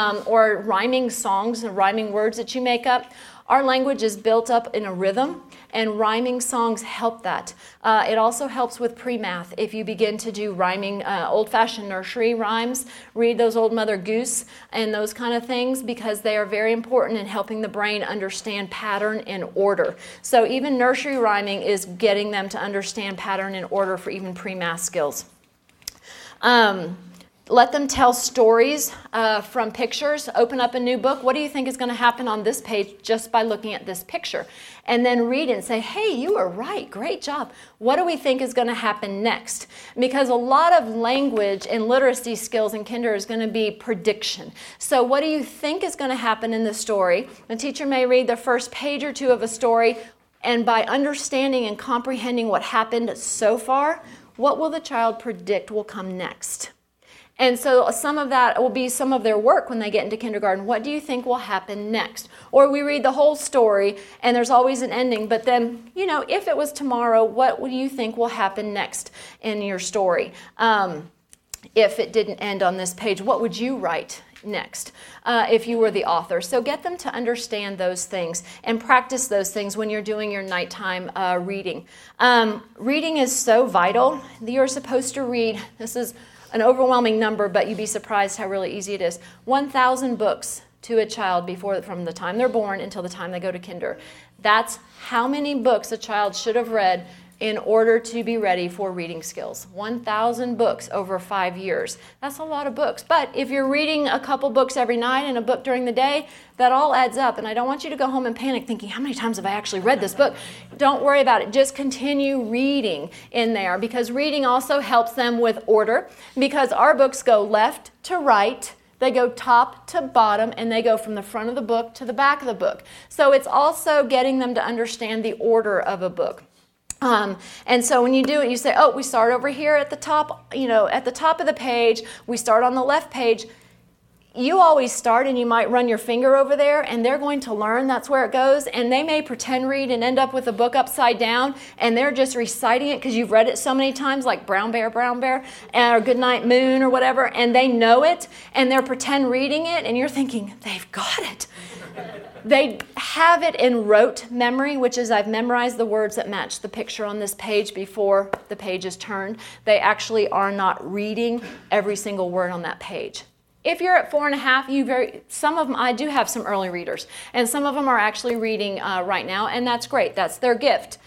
or rhyming songs and rhyming words that you make up. Our language is built up in a rhythm, and rhyming songs help that. It also helps with pre-math. If you begin to do rhyming, old-fashioned nursery rhymes, read those Old Mother Goose and those kind of things because they are very important in helping the brain understand pattern and order. So even nursery rhyming is getting them to understand pattern and order for even pre-math skills. Let them tell stories from pictures. Open up a new book. What do you think is going to happen on this page just by looking at this picture? And then read it and say, hey, you were right. Great job. What do we think is going to happen next? Because a lot of language and literacy skills in kinder is going to be prediction. So what do you think is going to happen in the story? The teacher may read the first page or two of a story, and by understanding and comprehending what happened so far, what will the child predict will come next? And so some of that will be some of their work when they get into kindergarten. What do you think will happen next? Or we read the whole story and there's always an ending, but then, if it was tomorrow, what do you think will happen next in your story? If it didn't end on this page, what would you write next if you were the author? So get them to understand those things and practice those things when you're doing your nighttime reading. Reading is so vital. You're supposed to read, this is an overwhelming number, but you'd be surprised how really easy it is. 1,000 books to a child from the time they're born until the time they go to kinder. That's how many books a child should have read in order to be ready for reading skills. 1,000 books over 5 years. That's a lot of books. But if you're reading a couple books every night and a book during the day, that all adds up. And I don't want you to go home and panic thinking, how many times have I actually read this book? Don't worry about it. Just continue reading in there because reading also helps them with order because our books go left to right. They go top to bottom, and they go from the front of the book to the back of the book. So it's also getting them to understand the order of a book. And so when you do it, you say, we start over here at the top, at the top of the page. We start on the left page. You always start and you might run your finger over there and they're going to learn that's where it goes. And they may pretend read and end up with a book upside down and they're just reciting it because you've read it so many times, like Brown Bear, or Goodnight Moon or whatever. And they know it and they're pretend reading it and you're thinking, they've got it. They have it in rote memory, which is I've memorized the words that match the picture on this page before the page is turned. They actually are not reading every single word on that page. If you're at 4.5, some of them, I do have some early readers, and some of them are actually reading right now, and that's great. That's their gift.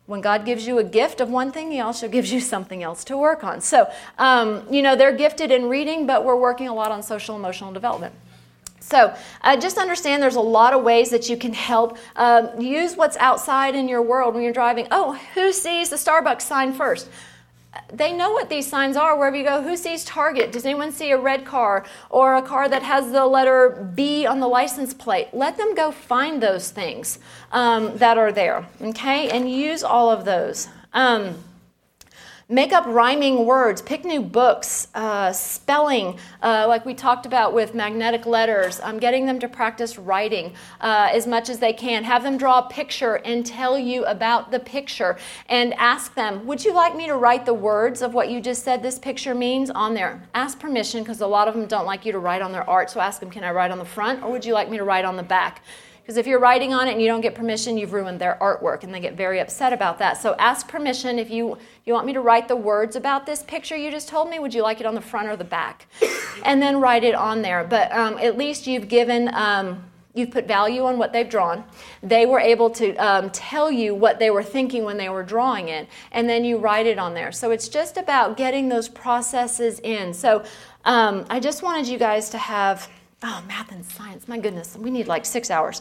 when God gives you a gift of one thing, He also gives you something else to work on. So, they're gifted in reading, but we're working a lot on social emotional development. So just understand there's a lot of ways that you can help. Use what's outside in your world when you're driving. Oh, who sees the Starbucks sign first? They know what these signs are wherever you go. Who sees Target? Does anyone see a red car or a car that has the letter B on the license plate? Let them go find those things that are there, okay? And use all of those. Make up rhyming words, pick new books, spelling, like we talked about with magnetic letters, getting them to practice writing as much as they can. Have them draw a picture and tell you about the picture and ask them, would you like me to write the words of what you just said this picture means on there? Ask permission, because a lot of them don't like you to write on their art, so ask them, can I write on the front, or would you like me to write on the back? Because if you're writing on it and you don't get permission, you've ruined their artwork, and they get very upset about that. So ask permission. If you want me to write the words about this picture you just told me, would you like it on the front or the back? And then write it on there. But at least you've given, you've put value on what they've drawn. They were able to tell you what they were thinking when they were drawing it, and then you write it on there. So it's just about getting those processes in. So I just wanted you guys to have... Oh, math and science. My goodness, we need like 6 hours.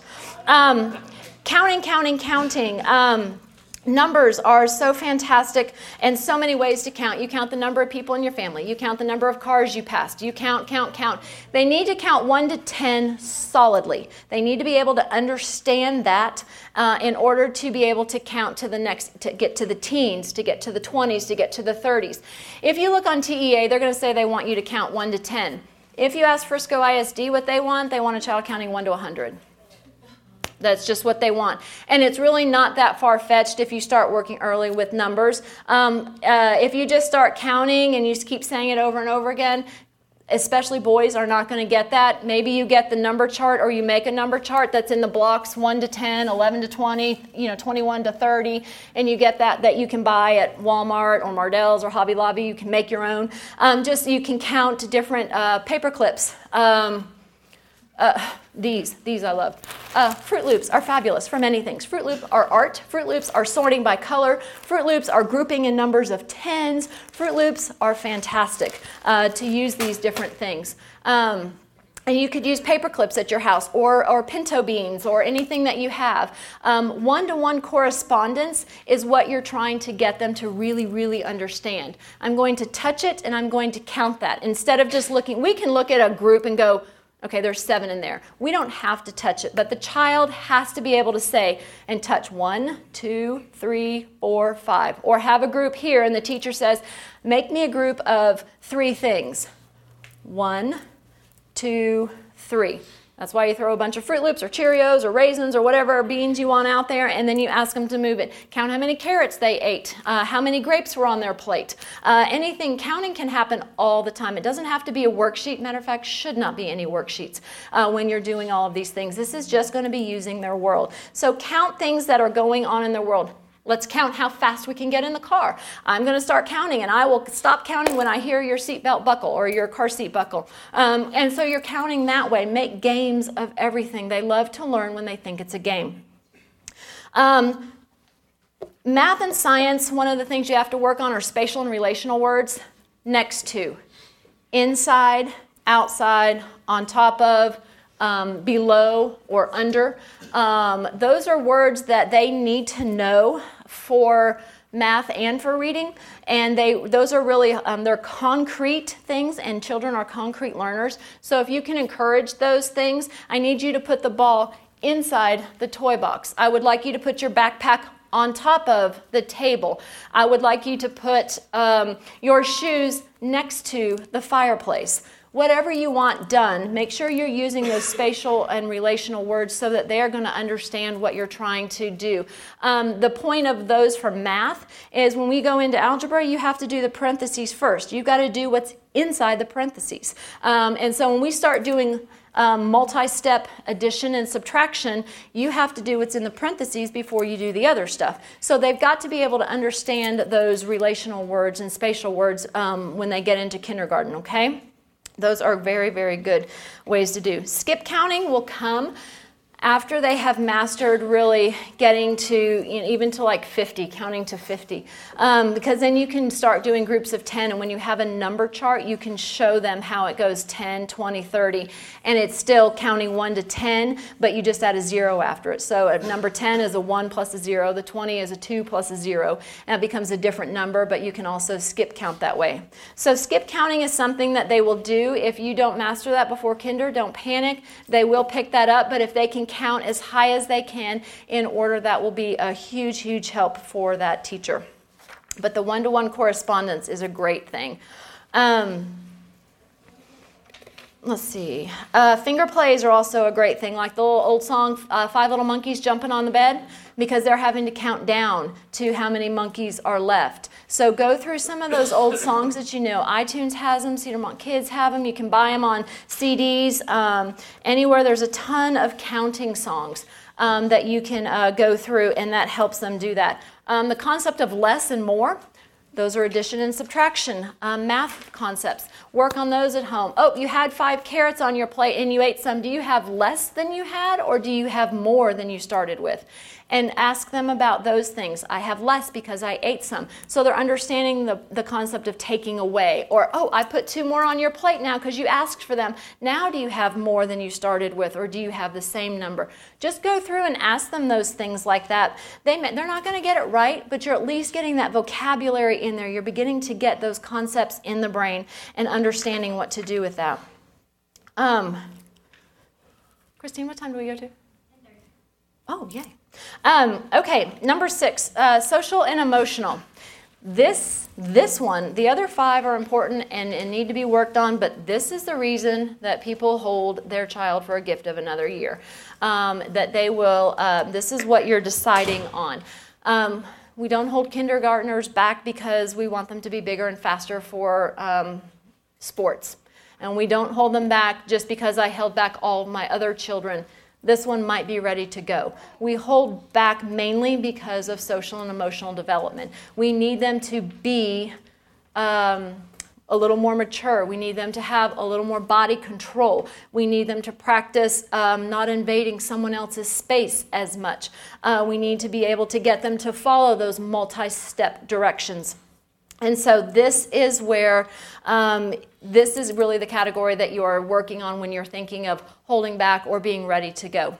Counting. Numbers are so fantastic and so many ways to count. You count the number of people in your family. You count the number of cars you passed. You count. They need to count 1 to 10 solidly. They need to be able to understand that in order to be able to count to the next, to get to the teens, to get to the 20s, to get to the 30s. If you look on TEA, they're going to say they want you to count 1 to 10. If you ask Frisco ISD what they want a child counting 1 to 100. That's just what they want. And it's really not that far-fetched if you start working early with numbers. If you just start counting and you just keep saying it over and over again, especially boys are not going to get that. Maybe you get the number chart, or you make a number chart that's in the blocks 1 to 10, 11 to 20, 21 to 30, and you get that you can buy at Walmart or Mardel's or Hobby Lobby. You can make your own. You can count different paper clips. These I love. Fruit Loops are fabulous for many things. Fruit Loops are art. Fruit Loops are sorting by color. Fruit Loops are grouping in numbers of tens. Fruit Loops are fantastic to use these different things. And you could use paper clips at your house, or pinto beans, or anything that you have. One-to-one correspondence is what you're trying to get them to really, really understand. I'm going to touch it, and I'm going to count that. Instead of just looking, we can look at a group and go, okay, there's 7 in there. We don't have to touch it, but the child has to be able to say and touch 1, 2, 3, 4, 5. Or have a group here, and the teacher says, make me a group of 3 things. 1, 2, 3. That's why you throw a bunch of Fruit Loops or Cheerios or raisins or whatever beans you want out there, and then you ask them to move it. Count how many carrots they ate, how many grapes were on their plate. Anything. Counting can happen all the time. It doesn't have to be a worksheet. Matter of fact, should not be any worksheets when you're doing all of these things. This is just going to be using their world. So count things that are going on in their world. Let's count how fast we can get in the car. I'm going to start counting, and I will stop counting when I hear your seatbelt buckle or your car seat buckle. And so you're counting that way. Make games of everything. They love to learn when they think it's a game. Math and science, one of the things you have to work on are spatial and relational words. Next to, inside, outside, on top of, below, or under. Those are words that they need to know for math and for reading, and those are really they're concrete things, and children are concrete learners. So if you can encourage those things, I need you to put the ball inside the toy box. I would like you to put your backpack on top of the table. I would like you to put your shoes next to the fireplace. Whatever you want done, make sure you're using those spatial and relational words so that they're going to understand what you're trying to do. The point of those for math is when we go into algebra, you have to do the parentheses first. You've got to do what's inside the parentheses. And so when we start doing multi-step addition and subtraction, you have to do what's in the parentheses before you do the other stuff. So they've got to be able to understand those relational words and spatial words when they get into kindergarten, okay? Those are very, very good ways to do. Skip counting will come After they have mastered really getting to, even to like 50, counting to 50, because then you can start doing groups of 10, and when you have a number chart, you can show them how it goes 10, 20, 30, and it's still counting 1 to 10, but you just add a 0 after it. So number 10 is a 1 plus a 0, the 20 is a 2 plus a 0, and it becomes a different number, but you can also skip count that way. So skip counting is something that they will do. If you don't master that before kinder, don't panic. They will pick that up, but if they can count as high as they can in order, that will be a huge, huge help for that teacher. But the one-to-one correspondence is a great thing. Let's see. Finger plays are also a great thing, like the old song, Five Little Monkeys Jumping on the Bed, because they're having to count down to how many monkeys are left. So go through some of those old songs that you know. iTunes has them, Cedarmont Kids have them. You can buy them on CDs. Anywhere there's a ton of counting songs that you can go through, and that helps them do that. The concept of less and more, those are addition and subtraction, math concepts. Work on those at home. Oh, you had 5 carrots on your plate and you ate some. Do you have less than you had, or do you have more than you started with? And ask them about those things. I have less because I ate some. So they're understanding the concept of taking away. Or, oh, I put 2 more on your plate now because you asked for them. Now do you have more than you started with, or do you have the same number? Just go through and ask them those things like that. They're not going to get it right, but you're at least getting that vocabulary in there. You're beginning to get those concepts in the brain and understanding what to do with that. Christine, what time do we go to? 10:30. Oh, yay. Okay, number 6, social and emotional. This one, the other 5 are important and need to be worked on, but this is the reason that people hold their child for a gift of another year. That they will, this is what you're deciding on. We don't hold kindergartners back because we want them to be bigger and faster for sports. And we don't hold them back just because I held back all of my other children. This one might be ready to go. We hold back mainly because of social and emotional development. We need them to be a little more mature. We need them to have a little more body control. We need them to practice not invading someone else's space as much. We need to be able to get them to follow those multi-step directions. And so this is where, this is really the category that you're working on when you're thinking of holding back or being ready to go.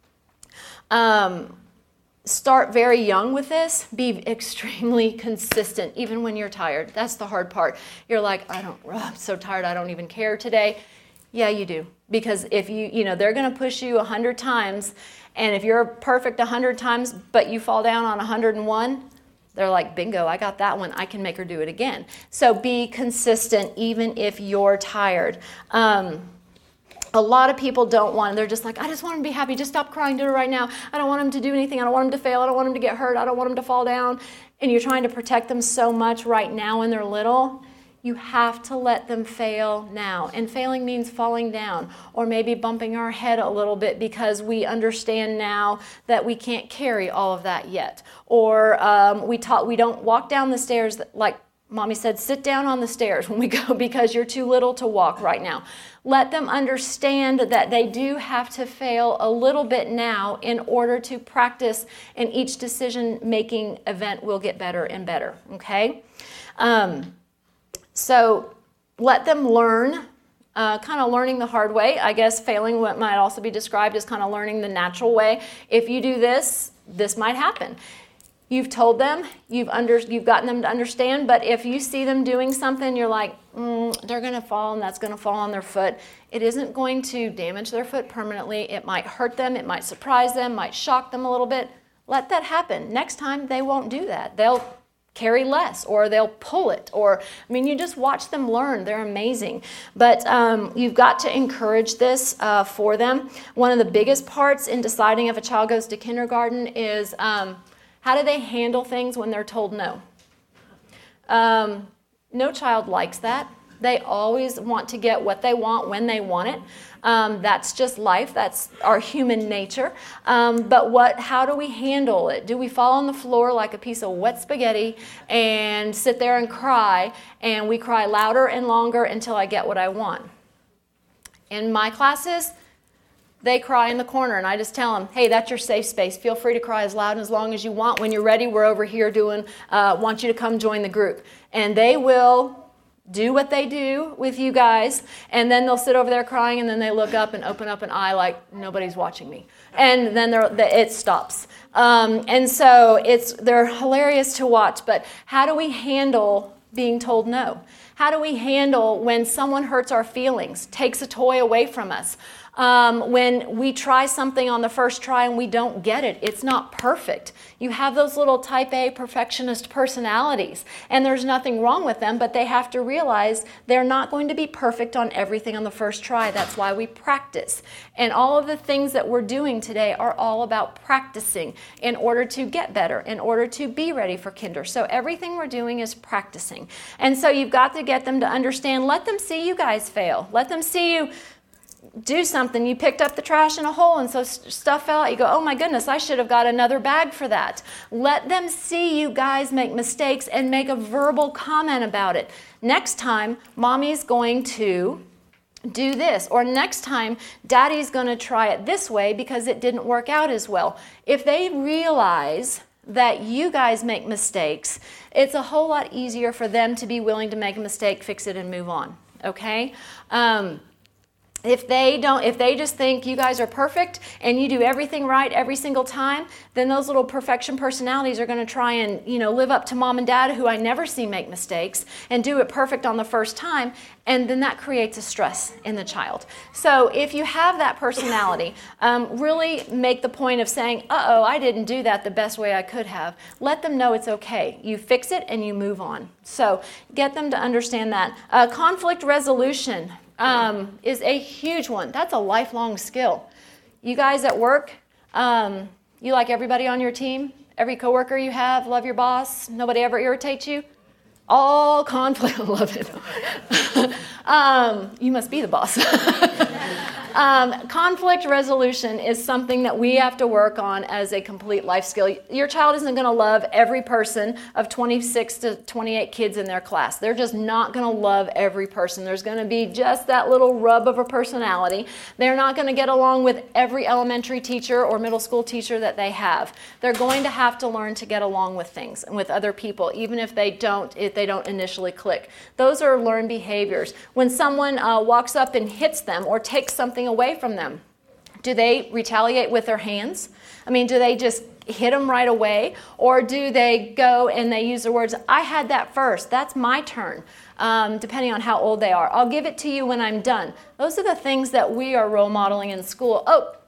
Start very young with this. Be extremely consistent, even when you're tired. That's the hard part. You're like, I'm so tired, I don't even care today. Yeah, you do. Because if they're going to push you 100 times, and if you're perfect 100 times, but you fall down on 101, they're like, bingo, I got that one. I can make her do it again. So be consistent even if you're tired. A lot of people don't want, they're just like, I just want him to be happy. Just stop crying, do it right now. I don't want him to do anything. I don't want him to fail. I don't want him to get hurt. I don't want him to fall down. And you're trying to protect them so much right now when they're little. You have to let them fail now. And failing means falling down or maybe bumping our head a little bit because we understand now that we can't carry all of that yet. Or we don't walk down the stairs like Mommy said, sit down on the stairs when we go because you're too little to walk right now. Let them understand that they do have to fail a little bit now in order to practice, and each decision-making event will get better and better, okay? So let them learn, kind of learning the hard way. I guess failing might also be described as kind of learning the natural way. If you do this, this might happen. You've told them, you've gotten them to understand, but if you see them doing something, you're like, they're going to fall and that's going to fall on their foot. It isn't going to damage their foot permanently. It might hurt them. It might surprise them, might shock them a little bit. Let that happen. Next time, they won't do that. They'll carry less, or they'll pull it, you just watch them learn. They're amazing. But you've got to encourage this for them. One of the biggest parts in deciding if a child goes to kindergarten is how do they handle things when they're told no? No child likes that. They always want to get what they want when they want it. That's just life. That's our human nature. But how do we handle it? Do we fall on the floor like a piece of wet spaghetti and sit there and cry, and we cry louder and longer until I get what I want? In my classes, they cry in the corner, and I just tell them, hey, that's your safe space. Feel free to cry as loud and as long as you want. When you're ready, we're over here want you to come join the group. And they will do what they do with you guys, and then they'll sit over there crying, and then they look up and open up an eye like nobody's watching me. And then it stops. And so they're hilarious to watch, but how do we handle being told no? How do we handle when someone hurts our feelings, takes a toy away from us? When we try something on the first try and we don't get it, it's not perfect. You have those little type A perfectionist personalities, and there's nothing wrong with them, but they have to realize they're not going to be perfect on everything on the first try. That's why we practice. And all of the things that we're doing today are all about practicing in order to get better, in order to be ready for kinder. So everything we're doing is practicing. And so you've got to get them to understand, let them see you guys fail. Let them see you do something. You picked up the trash in a hole and so stuff fell out. You go, oh my goodness, I should have got another bag for that. Let them see you guys make mistakes and make a verbal comment about it. Next time, mommy's going to do this, or next time daddy's going to try it this way because it didn't work out as well. If they realize that you guys make mistakes, it's a whole lot easier for them to be willing to make a mistake, fix it, and move on. Okay? If they just think you guys are perfect and you do everything right every single time, then those little perfection personalities are going to try and, live up to mom and dad, who I never see make mistakes, and do it perfect on the first time, and then that creates a stress in the child. So if you have that personality, really make the point of saying, uh-oh, I didn't do that the best way I could have. Let them know it's okay. You fix it and you move on. So get them to understand that. Conflict resolution is a huge one. That's a lifelong skill. You guys at work, you like everybody on your team, every coworker you have, love your boss, nobody ever irritates you. All conflict, love it. You must be the boss. Conflict resolution is something that we have to work on as a complete life skill. Your child isn't going to love every person of 26 to 28 kids in their class. They're just not going to love every person. There's going to be just that little rub of a personality. They're not going to get along with every elementary teacher or middle school teacher that they have. They're going to have to learn to get along with things and with other people, even if they don't initially click. Those are learned behaviors. When someone walks up and hits them or takes something away from them, do they retaliate with their hands? I mean, do they just hit them right away? Or do they go and they use the words, I had that first, that's my turn, depending on how old they are. I'll give it to you when I'm done. Those are the things that we are role modeling in school.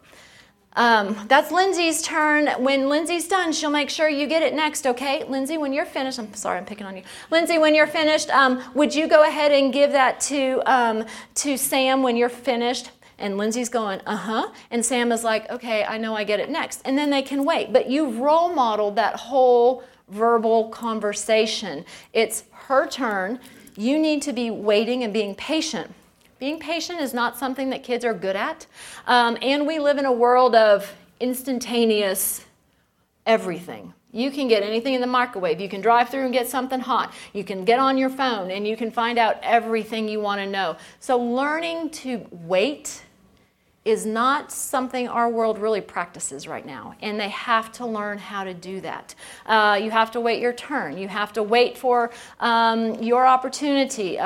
That's Lindsay's turn. When Lindsay's done, she'll make sure you get it next, okay? Lindsay, when you're finished, I'm sorry, I'm picking on you. Lindsay, when you're finished, would you go ahead and give that to Sam when you're finished? And Lindsay's going, uh-huh. And Sam is like, okay, I know I get it next. And then they can wait. But you've role modeled that whole verbal conversation. It's her turn. You need to be waiting and being patient. Being patient is not something that kids are good at. And we live in a world of instantaneous everything. You can get anything in the microwave. You can drive through and get something hot. You can get on your phone and you can find out everything you want to know. So learning to wait is not something our world really practices right now. And they have to learn how to do that. You have to wait your turn. You have to wait for your opportunity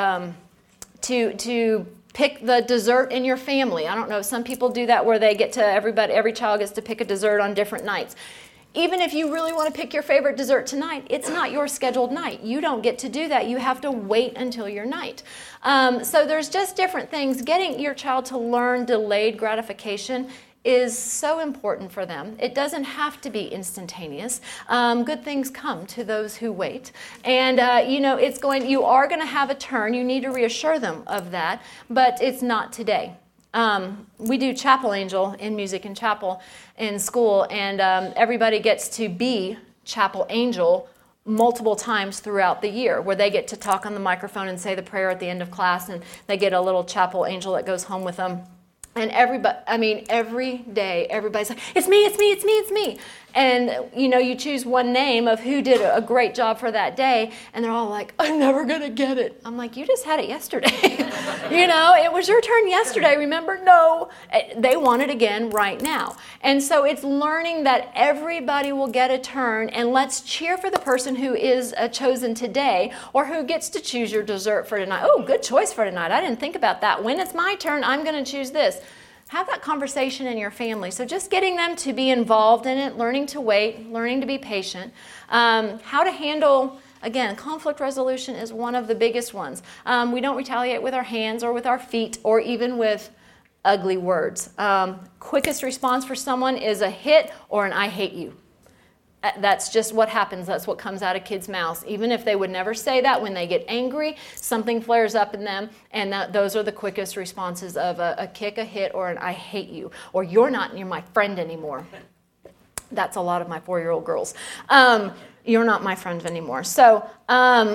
to pick the dessert in your family. I don't know, some people do that where they get to every child gets to pick a dessert on different nights. Even if you really want to pick your favorite dessert tonight, it's not your scheduled night. You don't get to do that. You have to wait until your night. So there's just different things. Getting your child to learn delayed gratification is so important for them. It doesn't have to be instantaneous. Good things come to those who wait. And, you are going to have a turn. You need to reassure them of that, but it's not today. We do Chapel Angel in music and chapel in school, and everybody gets to be Chapel Angel multiple times throughout the year, where they get to talk on the microphone and say the prayer at the end of class, and they get a little Chapel Angel that goes home with them. And every day, everybody's like, it's me, it's me, it's me, it's me. And, you choose one name of who did a great job for that day, and they're all like, I'm never going to get it. I'm like, you just had it yesterday. It was your turn yesterday, remember? No. They want it again right now. And so it's learning that everybody will get a turn, and let's cheer for the person who is chosen today, or who gets to choose your dessert for tonight. Oh, good choice for tonight. I didn't think about that. When it's my turn, I'm going to choose this. Have that conversation in your family. So just getting them to be involved in it, learning to wait, learning to be patient. How to handle, again, conflict resolution is one of the biggest ones. We don't retaliate with our hands or with our feet or even with ugly words. Quickest response for someone is a hit or an I hate you. That's just what happens. That's what comes out of kids' mouths. Even if they would never say that, when they get angry, something flares up in them, and those are the quickest responses of a kick, a hit, or an I hate you, or you're my friend anymore. That's a lot of my 4-year-old girls. You're not my friend anymore. So how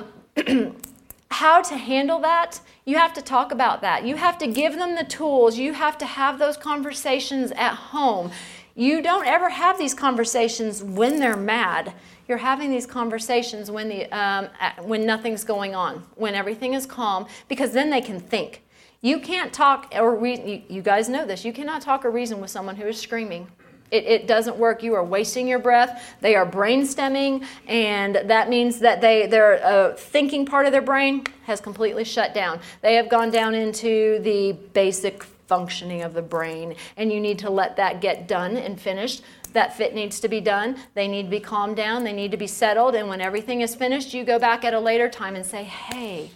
to handle that? You have to talk about that. You have to give them the tools. You have to have those conversations at home. You don't ever have these conversations when they're mad. You're having these conversations when nothing's going on, when everything is calm, because then they can think. You can't talk you guys know this. You cannot talk or reason with someone who is screaming. It doesn't work. You are wasting your breath. They are brainstorming, and that means that their thinking part of their brain has completely shut down. They have gone down into the basic functioning of the brain, and you need to let that get done and finished. That fit needs to be done. They need to be calmed down. They need to be settled, and when everything is finished, you go back at a later time and say, hey,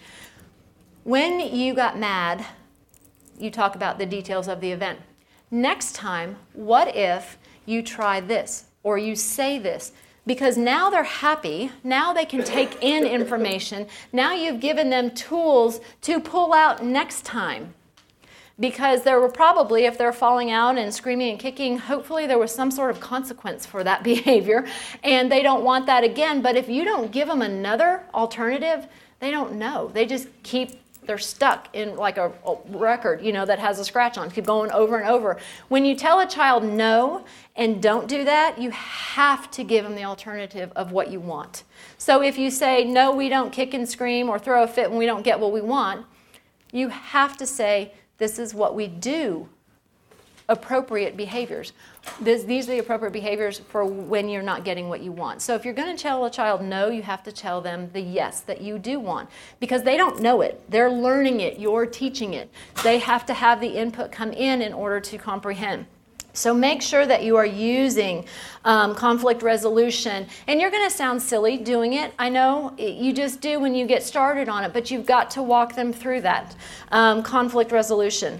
when you got mad, you talk about the details of the event. Next time, what if you try this or you say this? Because now they're happy. Now they can take in information. Now you've given them tools to pull out next time. Because there were probably, if they're falling out and screaming and kicking, hopefully there was some sort of consequence for that behavior, and they don't want that again. But if you don't give them another alternative, they don't know. They just they're stuck in like a record, that has a scratch on. Keep going over and over. When you tell a child no and don't do that, you have to give them the alternative of what you want. So if you say, no, we don't kick and scream or throw a fit when we don't get what we want, you have to say, this is what we do. Appropriate behaviors. These are the appropriate behaviors for when you're not getting what you want. So if you're going to tell a child no, you have to tell them the yes that you do want. Because they don't know it. They're learning it. You're teaching it. They have to have the input come in order to comprehend. So make sure that you are using conflict resolution. And you're going to sound silly doing it. I know you just do when you get started on it, but you've got to walk them through that. Conflict resolution.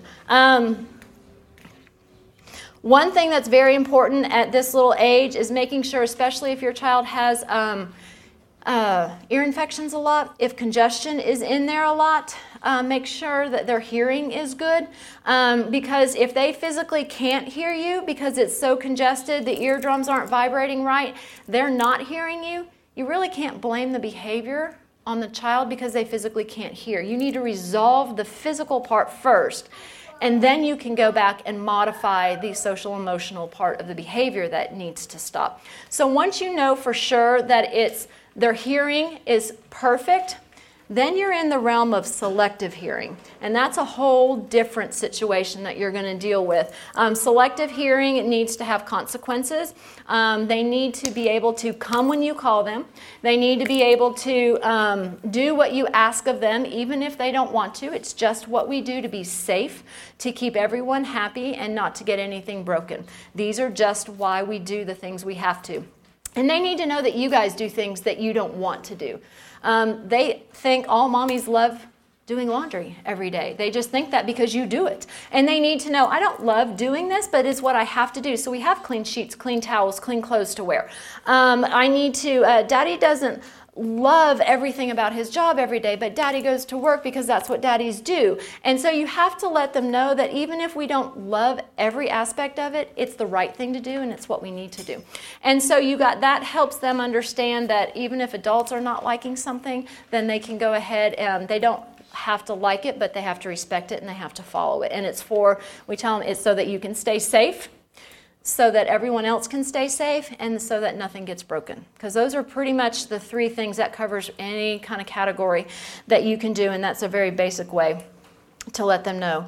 One thing that's very important at this little age is making sure, especially if your child has ear infections a lot, if congestion is in there a lot, make sure that their hearing is good, because if they physically can't hear you because it's so congested, the eardrums aren't vibrating right, they're not hearing you, you really can't blame the behavior on the child because they physically can't hear. You need to resolve the physical part first, and then you can go back and modify the social emotional part of the behavior that needs to stop. So once you know for sure that their hearing is perfect, then you're in the realm of selective hearing. And that's a whole different situation that you're going to deal with. Selective hearing, it needs to have consequences. They need to be able to come when you call them. They need to be able to do what you ask of them, even if they don't want to. It's just what we do to be safe, to keep everyone happy, and not to get anything broken. These are just why we do the things we have to. And they need to know that you guys do things that you don't want to do. They think all mommies love doing laundry every day. They just think that because you do it. And they need to know, I don't love doing this, but it's what I have to do. So we have clean sheets, clean towels, clean clothes to wear. Daddy doesn't love everything about his job every day, but Daddy goes to work because that's what daddies do. And so you have to let them know that even if we don't love every aspect of it, it's the right thing to do and it's what we need to do. And so that helps them understand that even if adults are not liking something, then they can go ahead and have to like it, but they have to respect it and they have to follow it. And we tell them it's so that you can stay safe, so that everyone else can stay safe, and so that nothing gets broken. Because those are pretty much the three things that covers any kind of category that you can do, and that's a very basic way to let them know.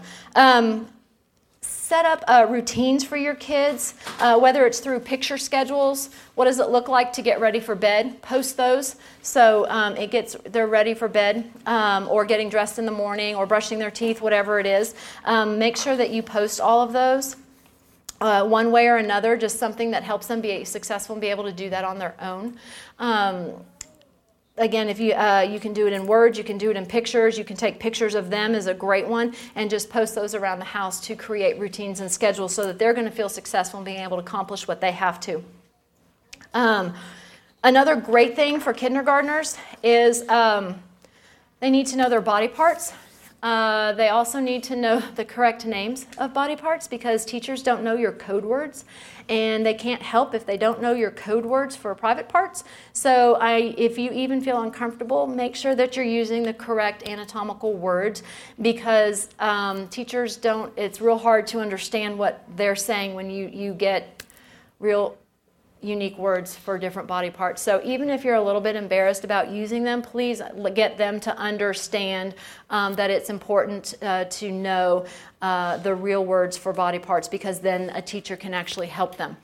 Set up routines for your kids, whether it's through picture schedules. What does it look like to get ready for bed? Post those so they're ready for bed, or getting dressed in the morning, or brushing their teeth, whatever it is. Make sure that you post all of those one way or another, just something that helps them be successful and be able to do that on their own. Again, if you can do it in words, you can do it in pictures, you can take pictures of them is a great one, and just post those around the house to create routines and schedules so that they're going to feel successful in being able to accomplish what they have to. Another great thing for kindergartners is they need to know their body parts. They also need to know the correct names of body parts, because teachers don't know your code words, and they can't help if they don't know your code words for private parts. So if you even feel uncomfortable, make sure that you're using the correct anatomical words, because teachers don't, it's real hard to understand what they're saying when you get real unique words for different body parts. So even if you're a little bit embarrassed about using them, please get them to understand that it's important to know the real words for body parts, because then a teacher can actually help them.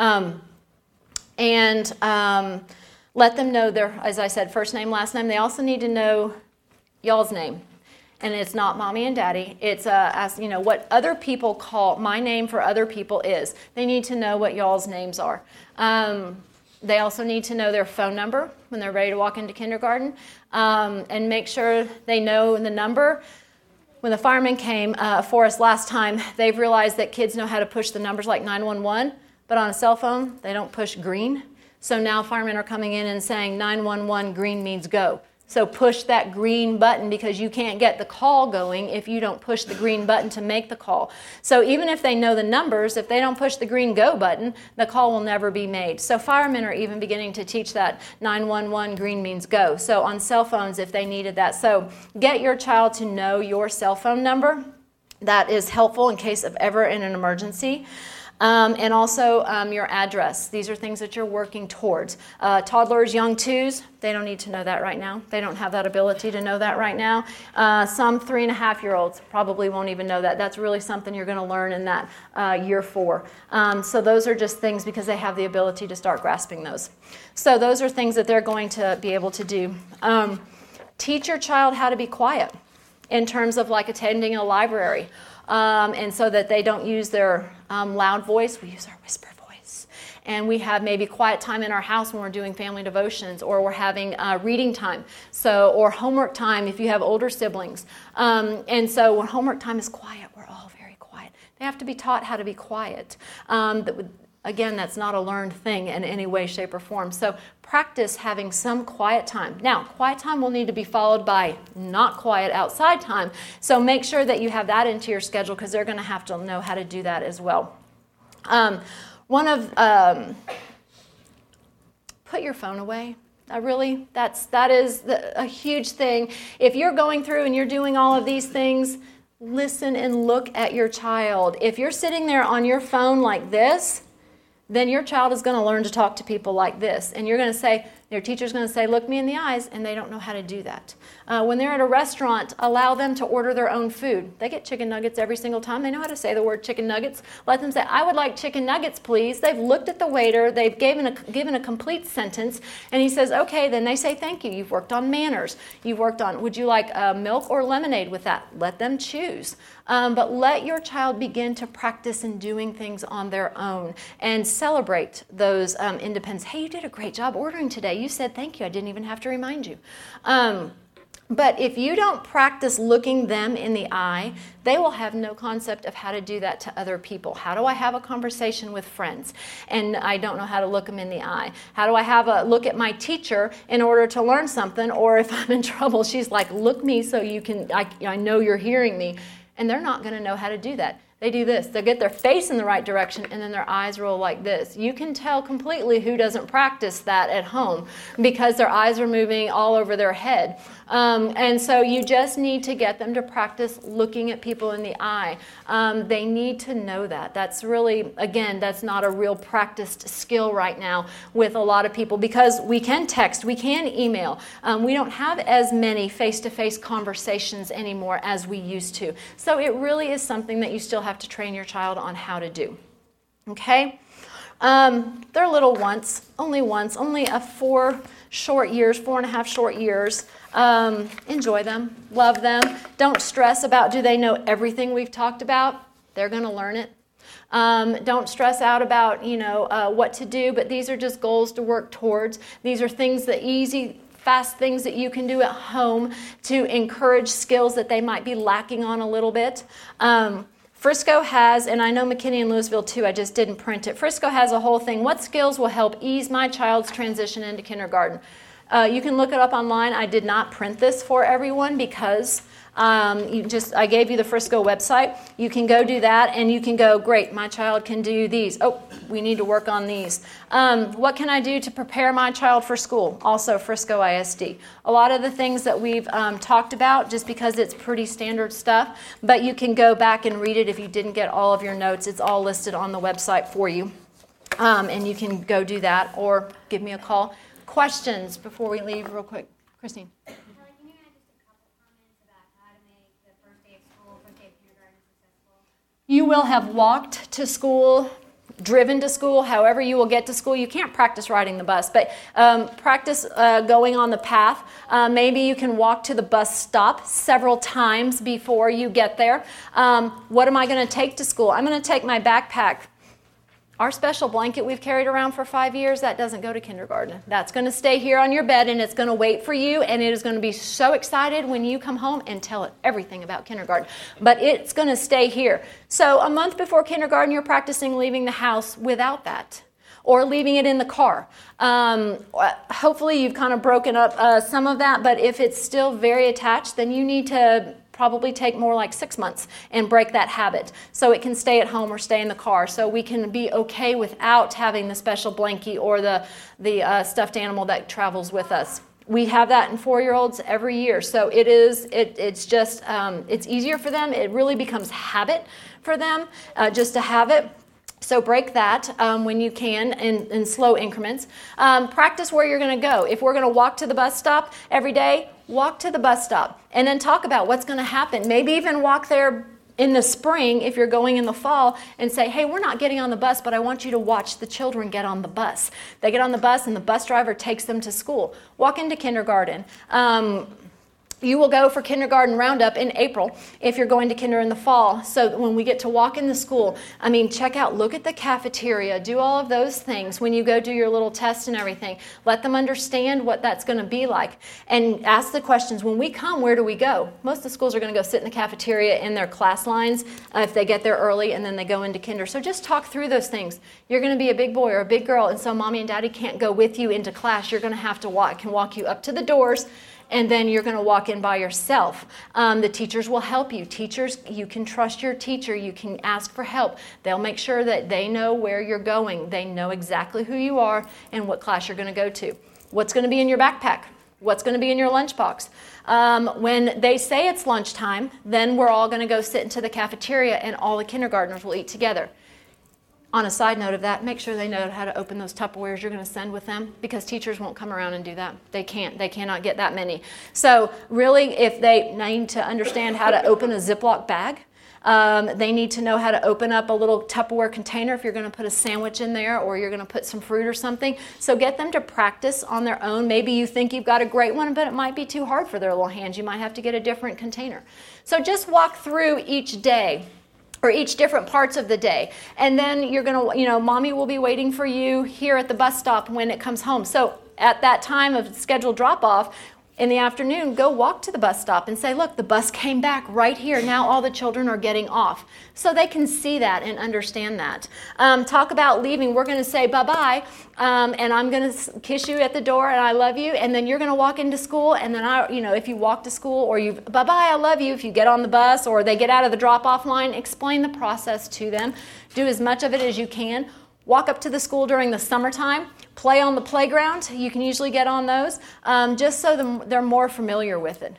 And let them know their, as I said, first name, last name. They also need to know y'all's name. And it's not mommy and daddy. It's what other people call my name for other people is. They need to know what y'all's names are. They also need to know their phone number when they're ready to walk into kindergarten, and make sure they know the number. When the firemen came for us last time, they've realized that kids know how to push the numbers like 911, but on a cell phone, they don't push green. So now firemen are coming in and saying 911 green means go. So push that green button, because you can't get the call going if you don't push the green button to make the call. So even if they know the numbers, if they don't push the green go button, the call will never be made. So firemen are even beginning to teach that 911 green means go. So on cell phones, if they needed that. So get your child to know your cell phone number. That is helpful in case of ever in an emergency. And also your address. These are things that you're working towards. Toddlers, young twos, they don't need to know that right now. They don't have that ability to know that right now. Some 3.5-year-olds probably won't even know that. That's really something you're going to learn in that year 4. So those are just things because they have the ability to start grasping those. So those are things that they're going to be able to do. Teach your child how to be quiet in terms of like attending a library. And so that they don't use their loud voice, we use our whisper voice. And we have maybe quiet time in our house when we're doing family devotions, or we're having reading time, or homework time if you have older siblings. And so when homework time is quiet, we're all very quiet. They have to be taught how to be quiet. Again, that's not a learned thing in any way, shape, or form. So practice having some quiet time. Now, quiet time will need to be followed by not quiet outside time. So make sure that you have that into your schedule, because they're going to have to know how to do that as well. Put your phone away. That is a huge thing. If you're going through and you're doing all of these things, listen and look at your child. If you're sitting there on your phone like this, then your child is going to learn to talk to people like this. And you're going to say, their teacher's going to say, look me in the eyes, and they don't know how to do that. When they're at a restaurant, allow them to order their own food. They get chicken nuggets every single time. They know how to say the word chicken nuggets. Let them say, I would like chicken nuggets, please. They've looked at the waiter. They've given a complete sentence. And he says, okay, then they say thank you. You've worked on manners. You've worked on, would you like milk or lemonade with that? Let them choose. But let your child begin to practice in doing things on their own and celebrate those independence. Hey, you did a great job ordering today. You said thank you. I didn't even have to remind you. But if you don't practice looking them in the eye, they will have no concept of how to do that to other people. How do I have a conversation with friends and I don't know how to look them in the eye? How do I have a look at my teacher in order to learn something? Or if I'm in trouble, she's like, look me so you can, I know you're hearing me. And they're not going to know how to do that. They do this. They'll get their face in the right direction and then their eyes roll like this. You can tell completely who doesn't practice that at home because their eyes are moving all over their head. And so you just need to get them to practice looking at people in the eye. They need to know that. That's really, again, that's not a real practiced skill right now with a lot of people because we can text, we can email. We don't have as many face-to-face conversations anymore as we used to. So it really is something that you still have to train your child on how to do. Okay? They're little once, only a 4.5 short years. Enjoy them, love them. Don't stress about do they know everything we've talked about. They're going to learn it. Don't stress out about, what to do, but these are just goals to work towards. These are things that fast things that you can do at home to encourage skills that they might be lacking on a little bit. Frisco has, and I know McKinney and Louisville too, I just didn't print it. Frisco has a whole thing. What skills will help ease my child's transition into kindergarten? You can look it up online. I did not print this for everyone because I gave you the Frisco website. You can go do that and you can go, great, my child can do these. Oh, we need to work on these. What can I do to prepare my child for school? Also Frisco ISD. A lot of the things that we've talked about just because it's pretty standard stuff, but you can go back and read it if you didn't get all of your notes. It's all listed on the website for you. And you can go do that or give me a call. Questions before we leave real quick. Christine. Can you add just a couple comments about how to make the first day of school, first day of kindergarten successful? You will have walked to school, driven to school, however you will get to school. You can't practice riding the bus, but practice going on the path. Maybe you can walk to the bus stop several times before you get there. What am I going to take to school? I'm going to take my backpack. Our special blanket we've carried around for 5 years, that doesn't go to kindergarten. That's going to stay here on your bed and it's going to wait for you and it is going to be so excited when you come home and tell it everything about kindergarten. But it's going to stay here. So a month before kindergarten, you're practicing leaving the house without that or leaving it in the car. Hopefully you've kind of broken up some of that, but if it's still very attached, then you need to probably take more like 6 months and break that habit so it can stay at home or stay in the car so we can be okay without having the special blankie or the stuffed animal that travels with us. We have that in 4-year-olds every year, so it's just it's easier for them. It really becomes habit for them just to have it. So break that when you can in slow increments. Practice where you're going to go. If we're going to walk to the bus stop every day, walk to the bus stop and then talk about what's going to happen. Maybe even walk there in the spring if you're going in the fall and say, hey, we're not getting on the bus, but I want you to watch the children get on the bus. They get on the bus and the bus driver takes them to school. Walk into kindergarten. You will go for kindergarten roundup in April if you're going to kinder in the fall. So when we get to walk in the school, check out, look at the cafeteria, do all of those things when you go do your little test and everything. Let them understand what that's going to be like and ask the questions. When we come, where do we go? Most of the schools are going to go sit in the cafeteria in their class lines if they get there early and then they go into kinder. So just talk through those things. You're going to be a big boy or a big girl and so mommy and daddy can't go with you into class. You're going to have to walk you up to the doors. And then you're going to walk in by yourself. The teachers will help you. Teachers, you can trust your teacher. You can ask for help. They'll make sure that they know where you're going. They know exactly who you are and what class you're going to go to. What's going to be in your backpack? What's going to be in your lunchbox? When they say it's lunchtime, then we're all going to go sit into the cafeteria and all the kindergartners will eat together. On a side note of that, make sure they know how to open those Tupperwares you're going to send with them because teachers won't come around and do that. They can't. They cannot get that many. So really, if they need to understand how to open a Ziploc bag, they need to know how to open up a little Tupperware container if you're going to put a sandwich in there or you're going to put some fruit or something. So get them to practice on their own. Maybe you think you've got a great one, but it might be too hard for their little hands. You might have to get a different container. So just walk through each day or each different parts of the day. And then you're going to, mommy will be waiting for you here at the bus stop when it comes home. So at that time of scheduled drop-off, In the afternoon, go walk to the bus stop and say, look, the bus came back right here. Now all the children are getting off. So they can see that and understand that. Talk about leaving. We're going to say bye-bye, and I'm going to kiss you at the door, and I love you. And then you're going to walk into school, and then if you walk to school, or you bye-bye, I love you. If you get on the bus or they get out of the drop-off line, explain the process to them. Do as much of it as you can. Walk up to the school during the summertime. Play on the playground. You can usually get on those, just so they're more familiar with it.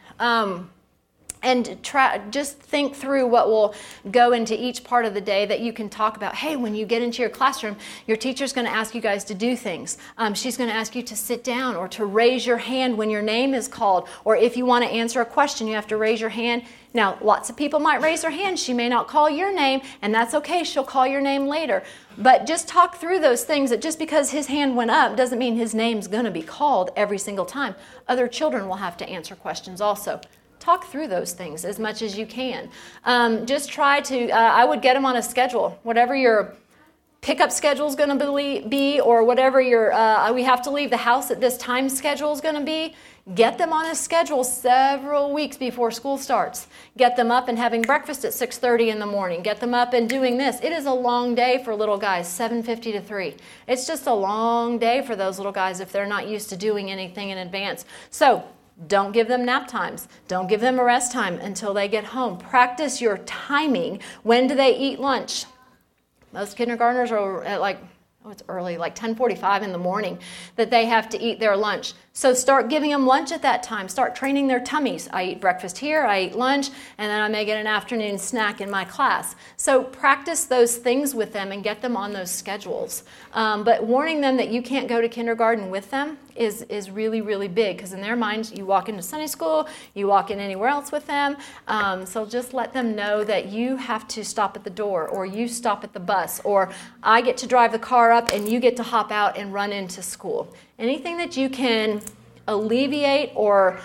And just think through what will go into each part of the day that you can talk about. Hey, when you get into your classroom, your teacher's going to ask you guys to do things. She's going to ask you to sit down or to raise your hand when your name is called. Or if you want to answer a question, you have to raise your hand. Now, lots of people might raise their hand. She may not call your name, and that's okay. She'll call your name later. But just talk through those things, that just because his hand went up doesn't mean his name's going to be called every single time. Other children will have to answer questions also. Talk through those things as much as you can. Just try to, I would get them on a schedule. Whatever your pickup schedule is going to be, or whatever your, we have to leave the house at this time schedule is going to be, get them on a schedule several weeks before school starts. Get them up and having breakfast at 6:30 in the morning. Get them up and doing this. It is a long day for little guys, 7:50 to 3. It's just a long day for those little guys if they're not used to doing anything in advance. So don't give them nap times. Don't give them a rest time until they get home. Practice your timing. When do they eat lunch? Most kindergartners are at it's early, like 10:45 in the morning that they have to eat their lunch. So start giving them lunch at that time. Start training their tummies. I eat breakfast here, I eat lunch, and then I may get an afternoon snack in my class. So practice those things with them and get them on those schedules. But warning them that you can't go to kindergarten with them is really, really big, because in their minds, you walk into Sunday school, you walk in anywhere else with them. So just let them know that you have to stop at the door, or you stop at the bus, or I get to drive the car up and you get to hop out and run into school. Anything that you can alleviate or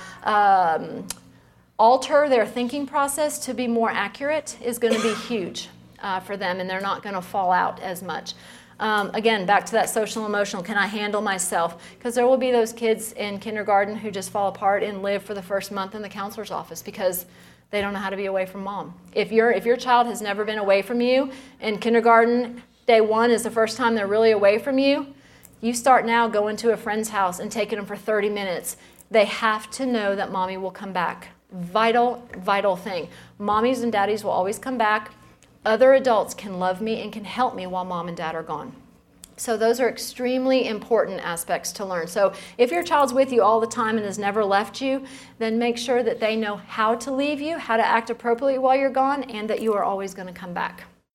alter their thinking process to be more accurate is going to be huge for them, and they're not going to fall out as much. Again, back to that social emotional, can I handle myself? Because there will be those kids in kindergarten who just fall apart and live for the first month in the counselor's office because they don't know how to be away from mom. If your child has never been away from you, in kindergarten, day one is the first time they're really away from you, you start now going to a friend's house and taking them for 30 minutes. They have to know that mommy will come back. Vital, vital thing. Mommies and daddies will always come back. Other adults can love me and can help me while mom and dad are gone. So those are extremely important aspects to learn. So if your child's with you all the time and has never left you, then make sure that they know how to leave you, how to act appropriately while you're gone, and that you are always going to come back.